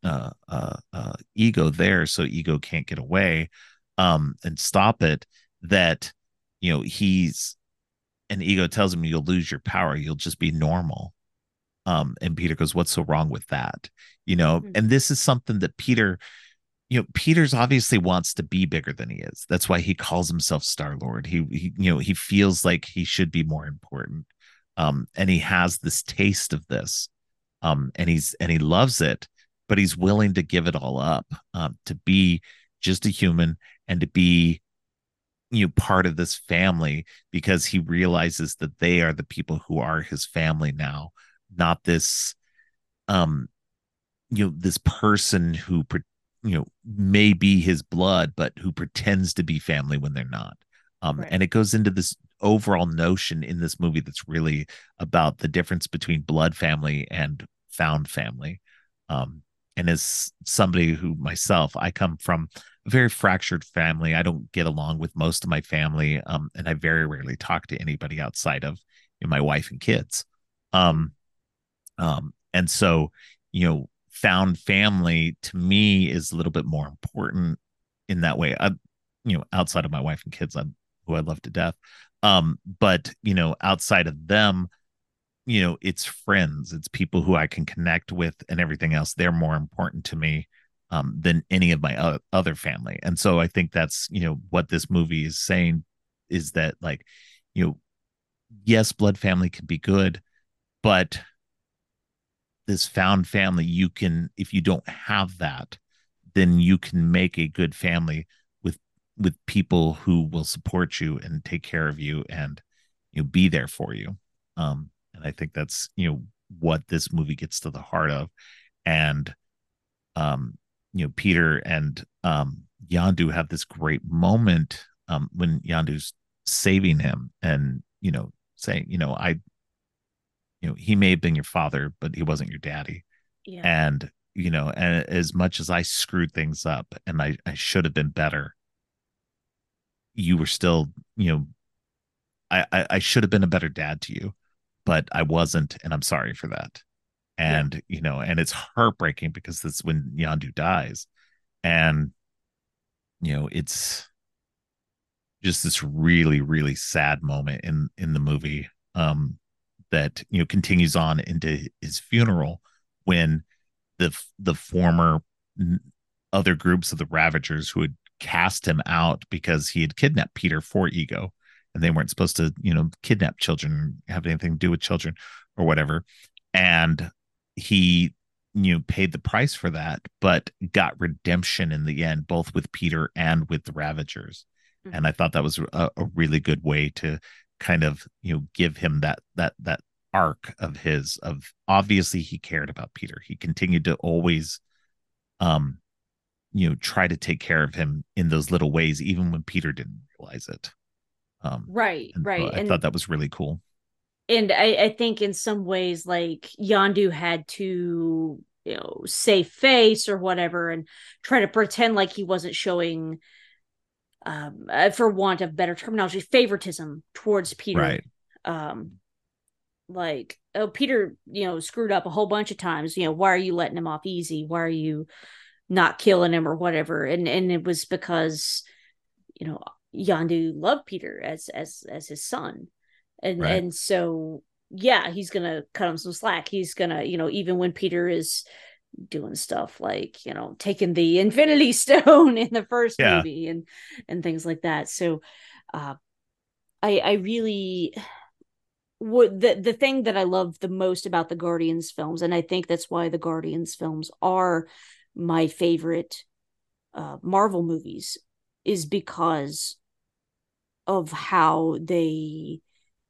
Ego there so Ego can't get away, and stop it. That he's and Ego tells him, you'll lose your power, you'll just be normal. And Peter goes, what's so wrong with that? Mm-hmm. And this is something that Peter's obviously wants to be bigger than he is. That's why he calls himself Star Lord. He feels like he should be more important. And he has this taste of this. And he loves it, but he's willing to give it all up, to be just a human, and to be part of this family, because he realizes that they are the people who are his family now, not this um this person who may be his blood but who pretends to be family when they're not. Right. And it goes into this overall notion in this movie that's really about the difference between blood family and found family. And as somebody who myself, I come from a very fractured family. I don't get along with most of my family, and I very rarely talk to anybody outside of my wife and kids. um and so, found family to me is a little bit more important in that way. Outside of my wife and kids, who I love to death. But outside of them, it's friends, it's people who I can connect with, and everything else. They're more important to me, than any of my other family. And so I think that's, what this movie is saying, is that, like, you know, yes, blood family can be good, but this found family, you can, if you don't have that, then you can make a good family with people who will support you and take care of you, and be there for you. And I think that's what this movie gets to the heart of. And um Peter and Yandu have this great moment, when Yandu's saving him, and saying, he may have been your father, but he wasn't your daddy. Yeah. And and as much as I screwed things up, and I should have been better, you were still, I should have been a better dad to you, but I wasn't, and I'm sorry for that. Yeah. And and it's heartbreaking because that's when Yandu dies. And it's just this really, really sad moment in the movie, that continues on into his funeral, when the former other groups of the Ravagers, who had cast him out because he had kidnapped Peter for Ego, and they weren't supposed to kidnap children, have anything to do with children or whatever. And he paid the price for that, but got redemption in the end, both with Peter and with the Ravagers. And Mm-hmm. I thought that was a really good way to kind of give him that arc of his, of obviously he cared about Peter. He continued to always um try to take care of him in those little ways, even when Peter didn't realize it. Right, And so right. I thought that was really cool. And I think in some ways, like, Yandu had to, save face or whatever, and try to pretend like he wasn't showing, for want of better terminology, favoritism towards Peter. Right. Um, like, oh, Peter, screwed up a whole bunch of times. Why are you letting him off easy? Why are you not killing him or whatever? And it was because, you know, Yandu loved Peter as his son. Right. And so, yeah, he's gonna cut him some slack. He's gonna, even when Peter is doing stuff like, taking the Infinity Stone in the first Yeah. movie, and things like that. So uh I really would, the thing that I love the most about the Guardians films, and I think that's why the Guardians films are my favorite Marvel movies, is because of how they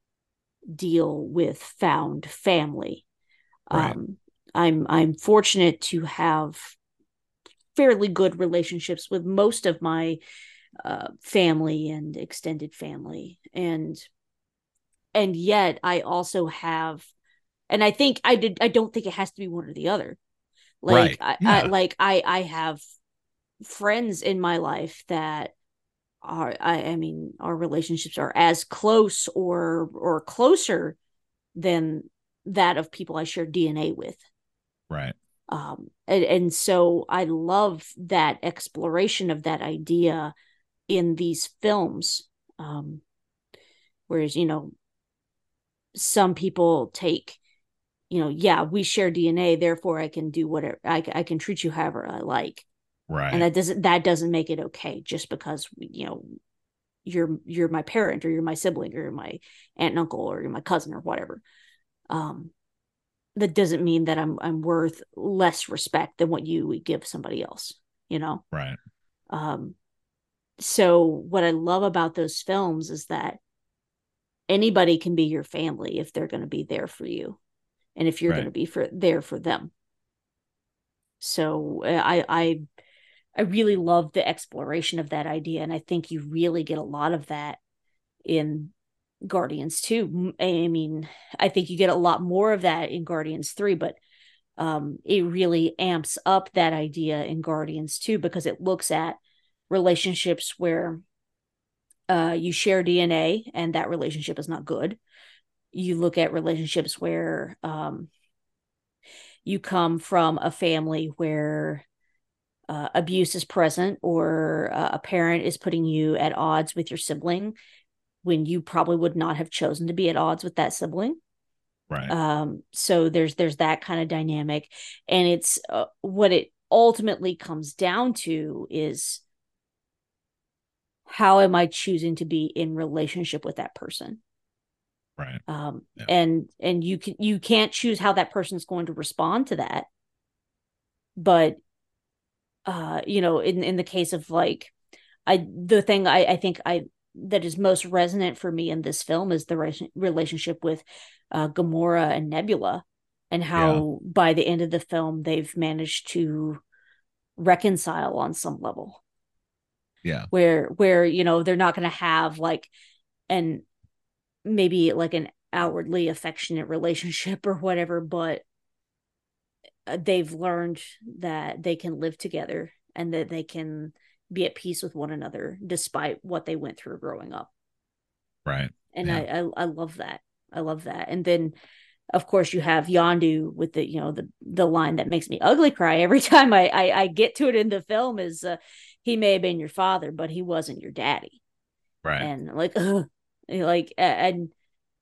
deal with found family. Right. um I'm fortunate to have fairly good relationships with most of my family and extended family, and yet I also have, and I don't think it has to be one or the other. Like Right. Yeah. I have friends in my life that are, I mean, our relationships are as close or closer than that of people I share DNA with. Right. And so I love that exploration of that idea in these films. Um, whereas, some people take, yeah, we share DNA, therefore I can do whatever, I can treat you however I like. And Right. that doesn't make it okay just because, you're my parent, or you're my sibling, or you're my aunt and uncle, or you're my cousin, or whatever. Um, that doesn't mean that I'm worth less respect than what you would give somebody else, you know? Right. Um, so what I love about those films is that anybody can be your family if they're going to be there for you, and if you're going Right. to be there for them. So I really love the exploration of that idea, and I think you really get a lot of that in Guardians 2. I mean, I think you get a lot more of that in Guardians 3, but it really amps up that idea in Guardians 2 because it looks at relationships where you share DNA and that relationship is not good. You look at relationships where you come from a family where abuse is present, or a parent is putting you at odds with your sibling when you probably would not have chosen to be at odds with that sibling. Right. So there's that kind of dynamic, and it's what it ultimately comes down to is, how am I choosing to be in relationship with that person? Right. Yeah. And you can't choose how that person's going to respond to that, but in the case of, like, the thing I think I that is most resonant for me in this film is the relationship with Gamora and Nebula, and Yeah. how by the end of the film they've managed to reconcile on some level, Yeah. where they're not going to have like an maybe like an outwardly affectionate relationship or whatever, but they've learned that they can live together and that they can be at peace with one another despite what they went through growing up. Right. And Yeah. I love that. I love that. And then of course you have Yondu with the line that makes me ugly cry every time I get to it in the film is, he may have been your father, but he wasn't your daddy. Right. And like, ugh, like, and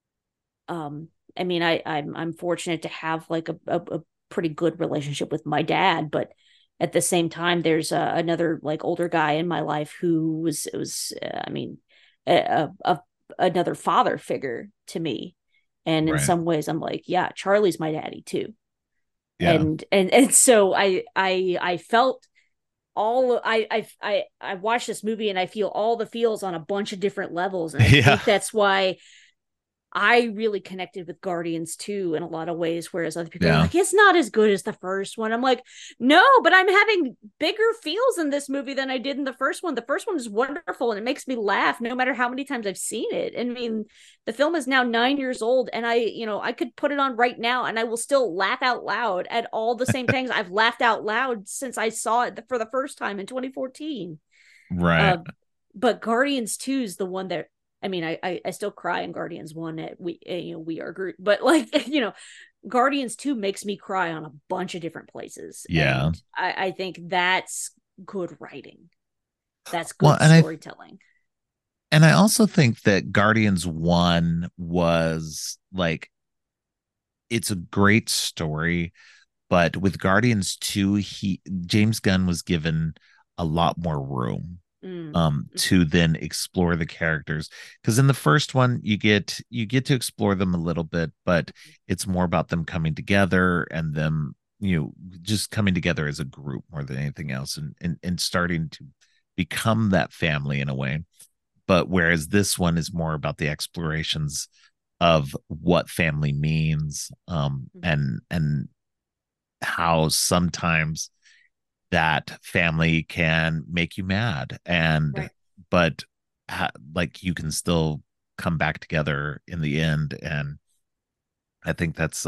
I mean, I'm fortunate to have like a pretty good relationship with my dad, but at the same time, there's another like older guy in my life who was I mean, a another father figure to me, and in Right. some ways, I'm like, yeah, Charlie's my daddy too, Yeah. and so I felt all I watched this movie and I feel all the feels on a bunch of different levels, and I Yeah. think that's why I really connected with Guardians 2 in a lot of ways, whereas other people are Yeah. like, it's not as good as the first one. I'm like, no, but I'm having bigger feels in this movie than I did in the first one. The first one is wonderful and it makes me laugh no matter how many times I've seen it. I mean, the film is now 9 years old, and I could put it on right now and I will still laugh out loud at all the same things I've laughed out loud since I saw it for the first time in 2014. Right. Uh, but Guardians 2 is the one that, I mean, I still cry in Guardians 1 at we are Groot, but like, Guardians 2 makes me cry on a bunch of different places. Yeah. And I think that's good writing. That's Well, good storytelling. and I also think that Guardians 1 was like, it's a great story, but with Guardians 2, James Gunn was given a lot more room Mm. to then explore the characters, because in the first one you get to explore them a little bit, but it's more about them coming together and them just coming together as a group more than anything else, and starting to become that family in a way. But whereas this one is more about the explorations of what family means, Mm-hmm. and how sometimes that family can make you mad, and Right. but like you can still come back together in the end. And I think that's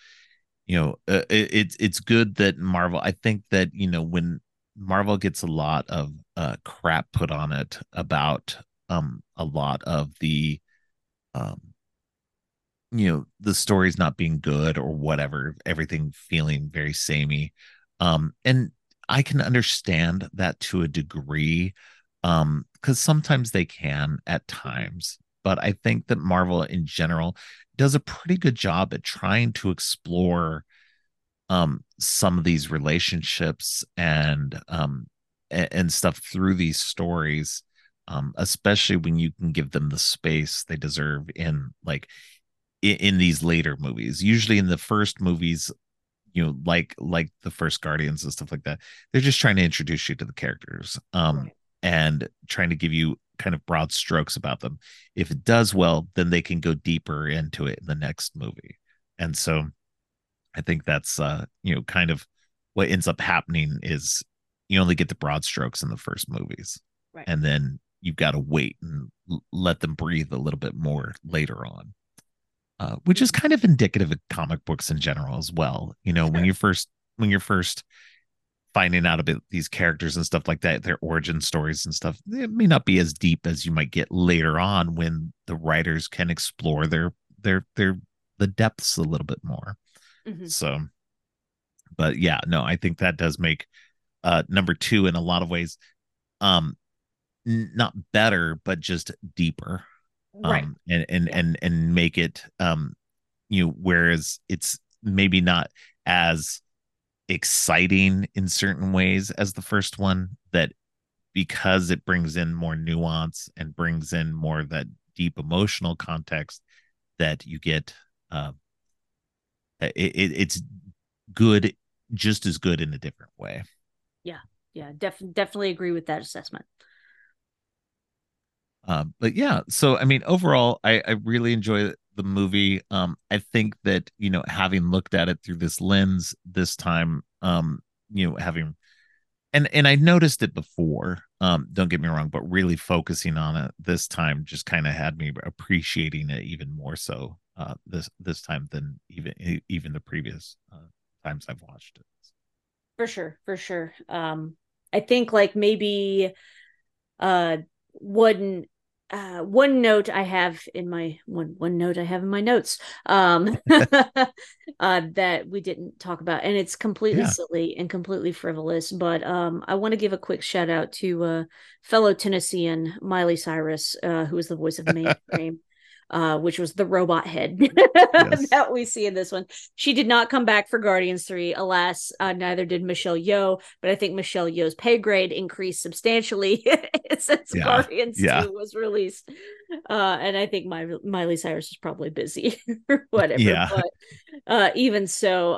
it's good that Marvel, I think that when Marvel gets a lot of crap put on it about a lot of the um the stories not being good or whatever, everything feeling very samey. And I can understand that to a degree, because sometimes they can at times. But I think that Marvel in general does a pretty good job at trying to explore some of these relationships and stuff through these stories, especially when you can give them the space they deserve in in these later movies. Usually in the first movies, like the first Guardians and stuff like that, they're just trying to introduce you to the characters, Right. and trying to give you kind of broad strokes about them. If it does well, then they can go deeper into it in the next movie. And so I think that's kind of what ends up happening is you only get the broad strokes in the first movies, Right. and then you've got to wait and let them breathe a little bit more later on, which is Mhm. kind of indicative of comic books in general as well. When Sure. you're first finding out about these characters and stuff like that, their origin stories and stuff, it may not be as deep as you might get later on when the writers can explore their the depths a little bit more. Hmm. So, but yeah, no, I think that does make number two in a lot of ways um not better, but just deeper, Right. Yeah. and make it whereas it's maybe not as exciting in certain ways as the first one, that because it brings in more nuance and brings in more of that deep emotional context, that you get uh it's good, just as good in a different way. Yeah. Yeah. Definitely agree with that assessment. But yeah, so I mean, overall, I really enjoy the movie. I think that having looked at it through this lens this time, having and I noticed it before. Don't get me wrong, but really focusing on it this time just kind of had me appreciating it even more so this time than even the previous times I've watched it. For sure. For sure. I think like maybe uh one one note I have in my one note I have in my notes that we didn't talk about, and it's completely Yeah. silly and completely frivolous, but I want to give a quick shout out to fellow Tennessean Miley Cyrus, who is the voice of Mainframe, which was the robot head Yes. that we see in this one. She did not come back for Guardians 3. Alas, neither did Michelle Yeoh, but I think Michelle Yeoh's pay grade increased substantially since Yeah. Guardians Yeah. 2 was released. And I think Miley Cyrus is probably busy or whatever. Yeah. But even so,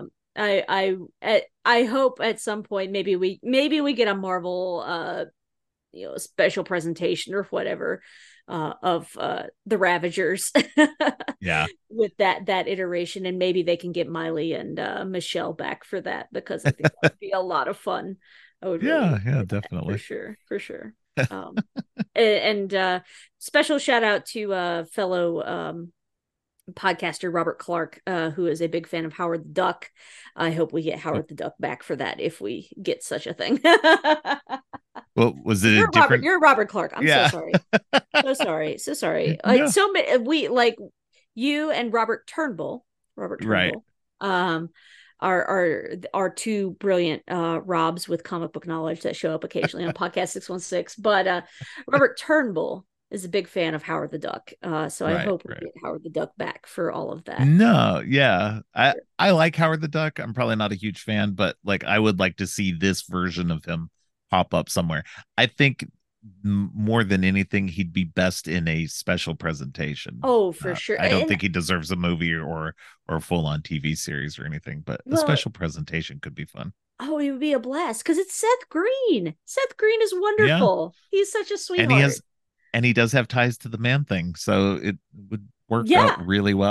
I hope at some point maybe we get a Marvel special presentation or whatever of the Ravagers Yeah. with that iteration, and maybe they can get Miley and Michelle back for that, because I think that would be a lot of fun. I would really Yeah. Yeah. enjoy that for Definitely. sure, for sure. Um, and special shout out to fellow podcaster Robert Clark, who is a big fan of Howard the Duck. I hope we get Oh, Howard the Duck back for that if we get such a thing. well, was it a You're Robert. different? You're Robert Clark. I'm so Yeah. sorry. So sorry. So sorry. No. So many, we like you and Robert Turnbull. Robert Right. Turnbull. Um, are two brilliant Robs with comic book knowledge that show up occasionally on Podcast 616. But Robert Turnbull is a big fan of Howard the Duck. So I Right. hope we Right. get Howard the Duck back for all of that. No, yeah. I like Howard the Duck. I'm probably not a huge fan, but like I would like to see this version of him pop up somewhere. I think more than anything he'd be best in a special presentation. Oh, for sure. I don't And think he deserves a movie or a full-on TV series or anything, but a well, special presentation could be fun. oh, it would be a blast because it's Seth Green. Seth Green is Yeah. wonderful. He's such a And he sweetheart. has and he does have ties to the Man Thing, so it would work out Yeah, really well.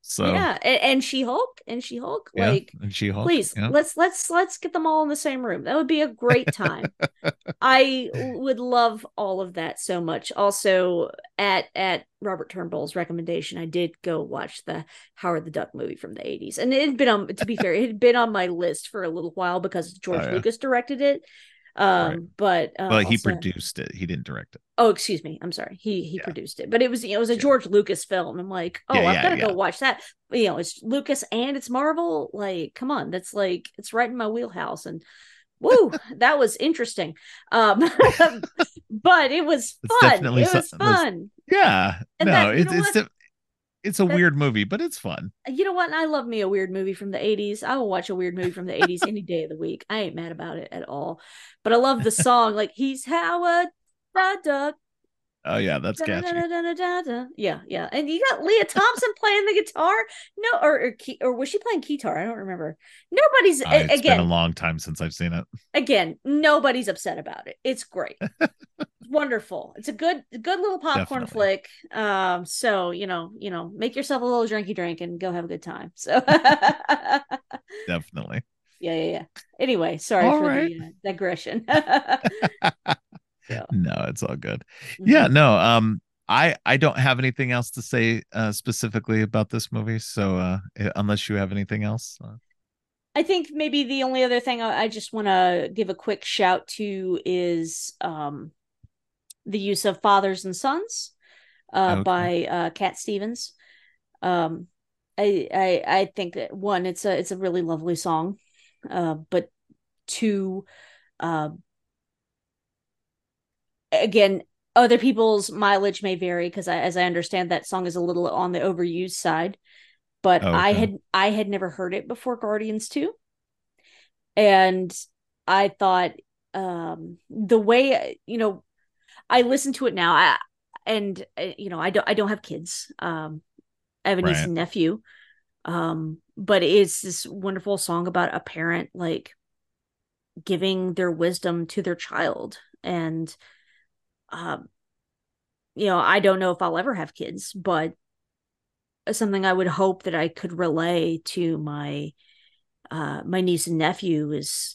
So Yeah, and She-Hulk, yeah, like, and She-Hulk. please, Yeah. let's get them all in the same room. That would be a great time. I would love all of that so much. Also, at Robert Turnbull's recommendation, I did go watch the Howard the Duck movie from the 80s. And it had been on, to be fair, it had been on my list for a little while because Oh George yeah. Lucas directed it. Right. But Well, he also, produced it. He didn't direct it. oh, excuse me, I'm sorry. He Yeah. produced it, but it was a Yeah. George Lucas film. I'm like, Yeah. oh, I've Yeah. got to go Yeah. watch that. It's Lucas and it's Marvel. Like, come on, that's like it's right in my wheelhouse. And woo, that was interesting. Um, but it was It's fun. definitely It was fun. yeah. And No, that, you know what? it's a That weird movie, but it's fun. you know what? I love me a weird movie from the 80s. I will watch a weird movie from the 80s any day of the week. I ain't mad about it at all. But I love the song, like he's Howard the Duck. Oh yeah, that's catchy. Yeah, yeah. And you got Leah Thompson playing the guitar. No, or was she playing guitar? I don't remember. Nobody's It's been a long time since I've seen it. Nobody's upset about it. It's great. Wonderful. It's a good little popcorn Definitely. flick. So make yourself a little drinky drink and go have a good time. So Definitely. yeah. Anyway, sorry All for right. the digression. So, No, it's all good. Yeah, mhm. no, I don't have anything else to say specifically about this movie, so unless you have anything else. I think maybe the only other thing I just want to give a quick shout to is the use of Fathers and Sons Okay. by Cat Stevens. Um, I think that one, it's a really lovely song, but two, uh, again, other people's mileage may vary because as I understand that song is a little on the overused side. But Okay. I had never heard it before Guardians 2, and I thought the way I listen to it now. I don't have kids. I have a niece Right. and nephew. But it's this wonderful song about a parent like giving their wisdom to their child. And um, I don't know if I'll ever have kids, but something I would hope that I could relay to my niece and nephew is,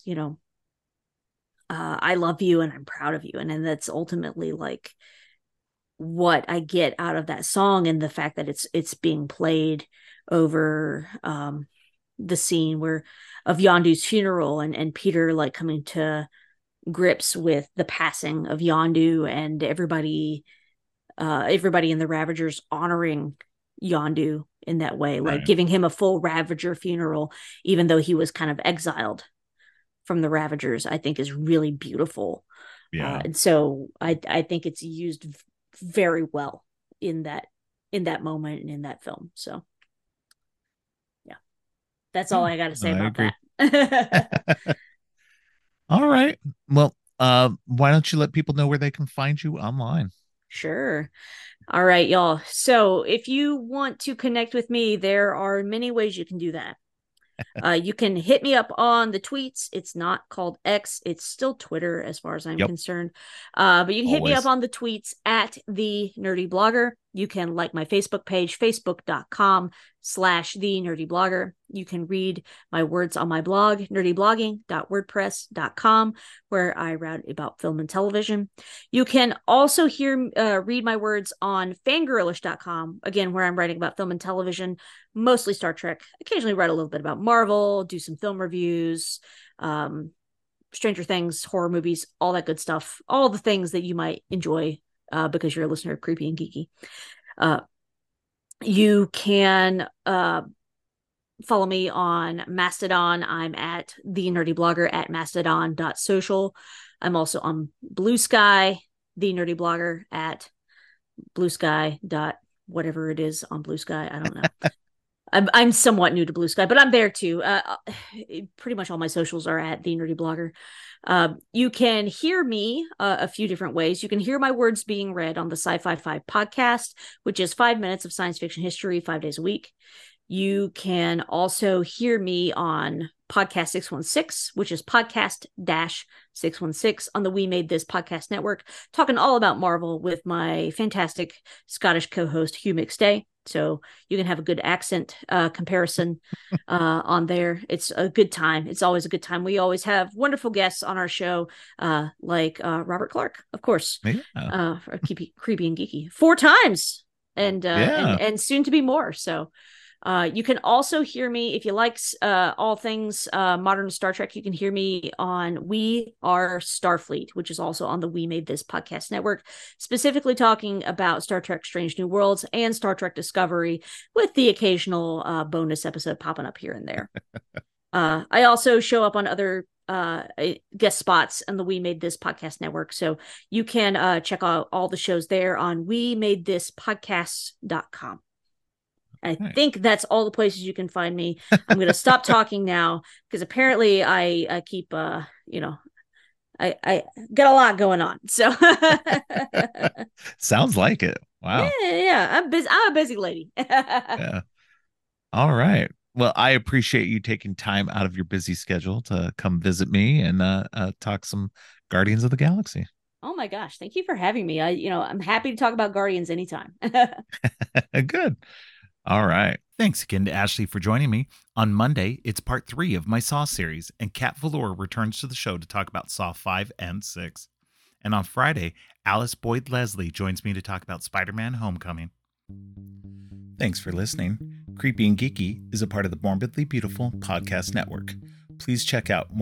I love you and I'm proud of you. And then that's ultimately like what I get out of that song, and the fact that it's being played over the scene where of Yondu's funeral, and Peter like coming to grips with the passing of Yondu, and everybody in the Ravagers honoring Yondu in that way, like Right. giving him a full Ravager funeral, even though he was kind of exiled from the Ravagers, I think is really beautiful. Yeah. And so I think it's used very well in that moment and in that film. So yeah, that's all Yeah. I got to No, say I about agree. that. All right. Well, why don't you let people know where they can find you online? Sure. All right, y'all. So if you want to connect with me, there are many ways you can do that. You can hit me up on the tweets. It's not called X, it's still Twitter as far as I'm Yep. concerned. But you can hit me up Always. on the tweets at the Nerdy Blogger. You can like my Facebook page, facebook.com/the Nerdy Blogger. You can read my words on my blog, nerdyblogging.wordpress.com, where I write about film and television. You can also read my words on fangirlish.com, again, where I'm writing about film and television, mostly Star Trek. Occasionally write a little bit about Marvel, do some film reviews, Stranger Things, horror movies, all that good stuff. All the things that you might enjoy because you're a listener of Creepy and Geeky. You can follow me on Mastodon. I'm at the Nerdy Blogger at mastodon.social. I'm also on Blue Sky, the Nerdy Blogger at Blue Sky dot whatever it is on Blue Sky. I don't know. I'm somewhat new to Blue Sky, but I'm there too. Pretty much all my socials are at the Nerdy Blogger. You can hear me a few different ways. You can hear my words being read on the Sci-Fi 5 podcast, which is 5 minutes of science fiction history 5 days a week. You can also hear me on Podcast 616, which is podcast 616 on the We Made This podcast network, talking all about Marvel with my fantastic Scottish co-host Hugh McStay. So you can have a good accent comparison on there. It's a good time. It's always a good time. We always have wonderful guests on our show, like Robert Clark, of course, for Creepy and Geeky 4 times, and soon to be more. So you can also hear me if you like all things modern Star Trek. You can hear me on We Are Starfleet, which is also on the We Made This podcast network, specifically talking about Star Trek Strange New Worlds and Star Trek Discovery, with the occasional bonus episode popping up here and there. I also show up on other guest spots on the We Made This podcast network, so you can check out all the shows there on wemadethispodcast.com. I think that's all the places you can find me. I'm going to stop talking now because apparently I keep, I got a lot going on. So sounds like it. Wow. Yeah. I'm a busy lady. Yeah. All right. Well, I appreciate you taking time out of your busy schedule to come visit me and talk some Guardians of the Galaxy. Oh my gosh. Thank you for having me. I'm happy to talk about Guardians anytime. Good. All right. Thanks again to Ashley for joining me. On Monday, it's part 3 of my Saw series, and Kat Valor returns to the show to talk about Saw 5 and 6. And on Friday, Alice Boyd Leslie joins me to talk about Spider-Man Homecoming. Thanks for listening. Creepy and Geeky is a part of the Morbidly Beautiful podcast network. Please check out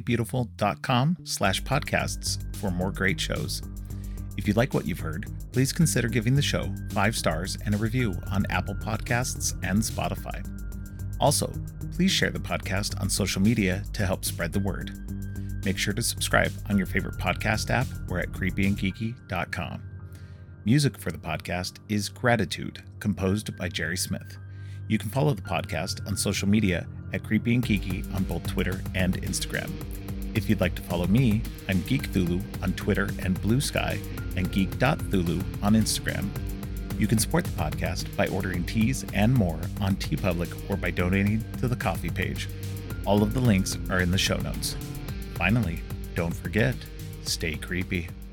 morbidlybeautiful.com/podcasts for more great shows. If you like what you've heard, please consider giving the show 5 stars and a review on Apple Podcasts and Spotify. Also, please share the podcast on social media to help spread the word. Make sure to subscribe on your favorite podcast app or at creepyandgeeky.com. Music for the podcast is Gratitude, composed by Jerry Smith. You can follow the podcast on social media at Creepy and Geeky on both Twitter and Instagram. If you'd like to follow me, I'm Geek Thulu on Twitter and Blue Sky, and geek.thulu on Instagram. You can support the podcast by ordering teas and more on TeePublic or by donating to the coffee page. All of the links are in the show notes. Finally, don't forget, stay creepy.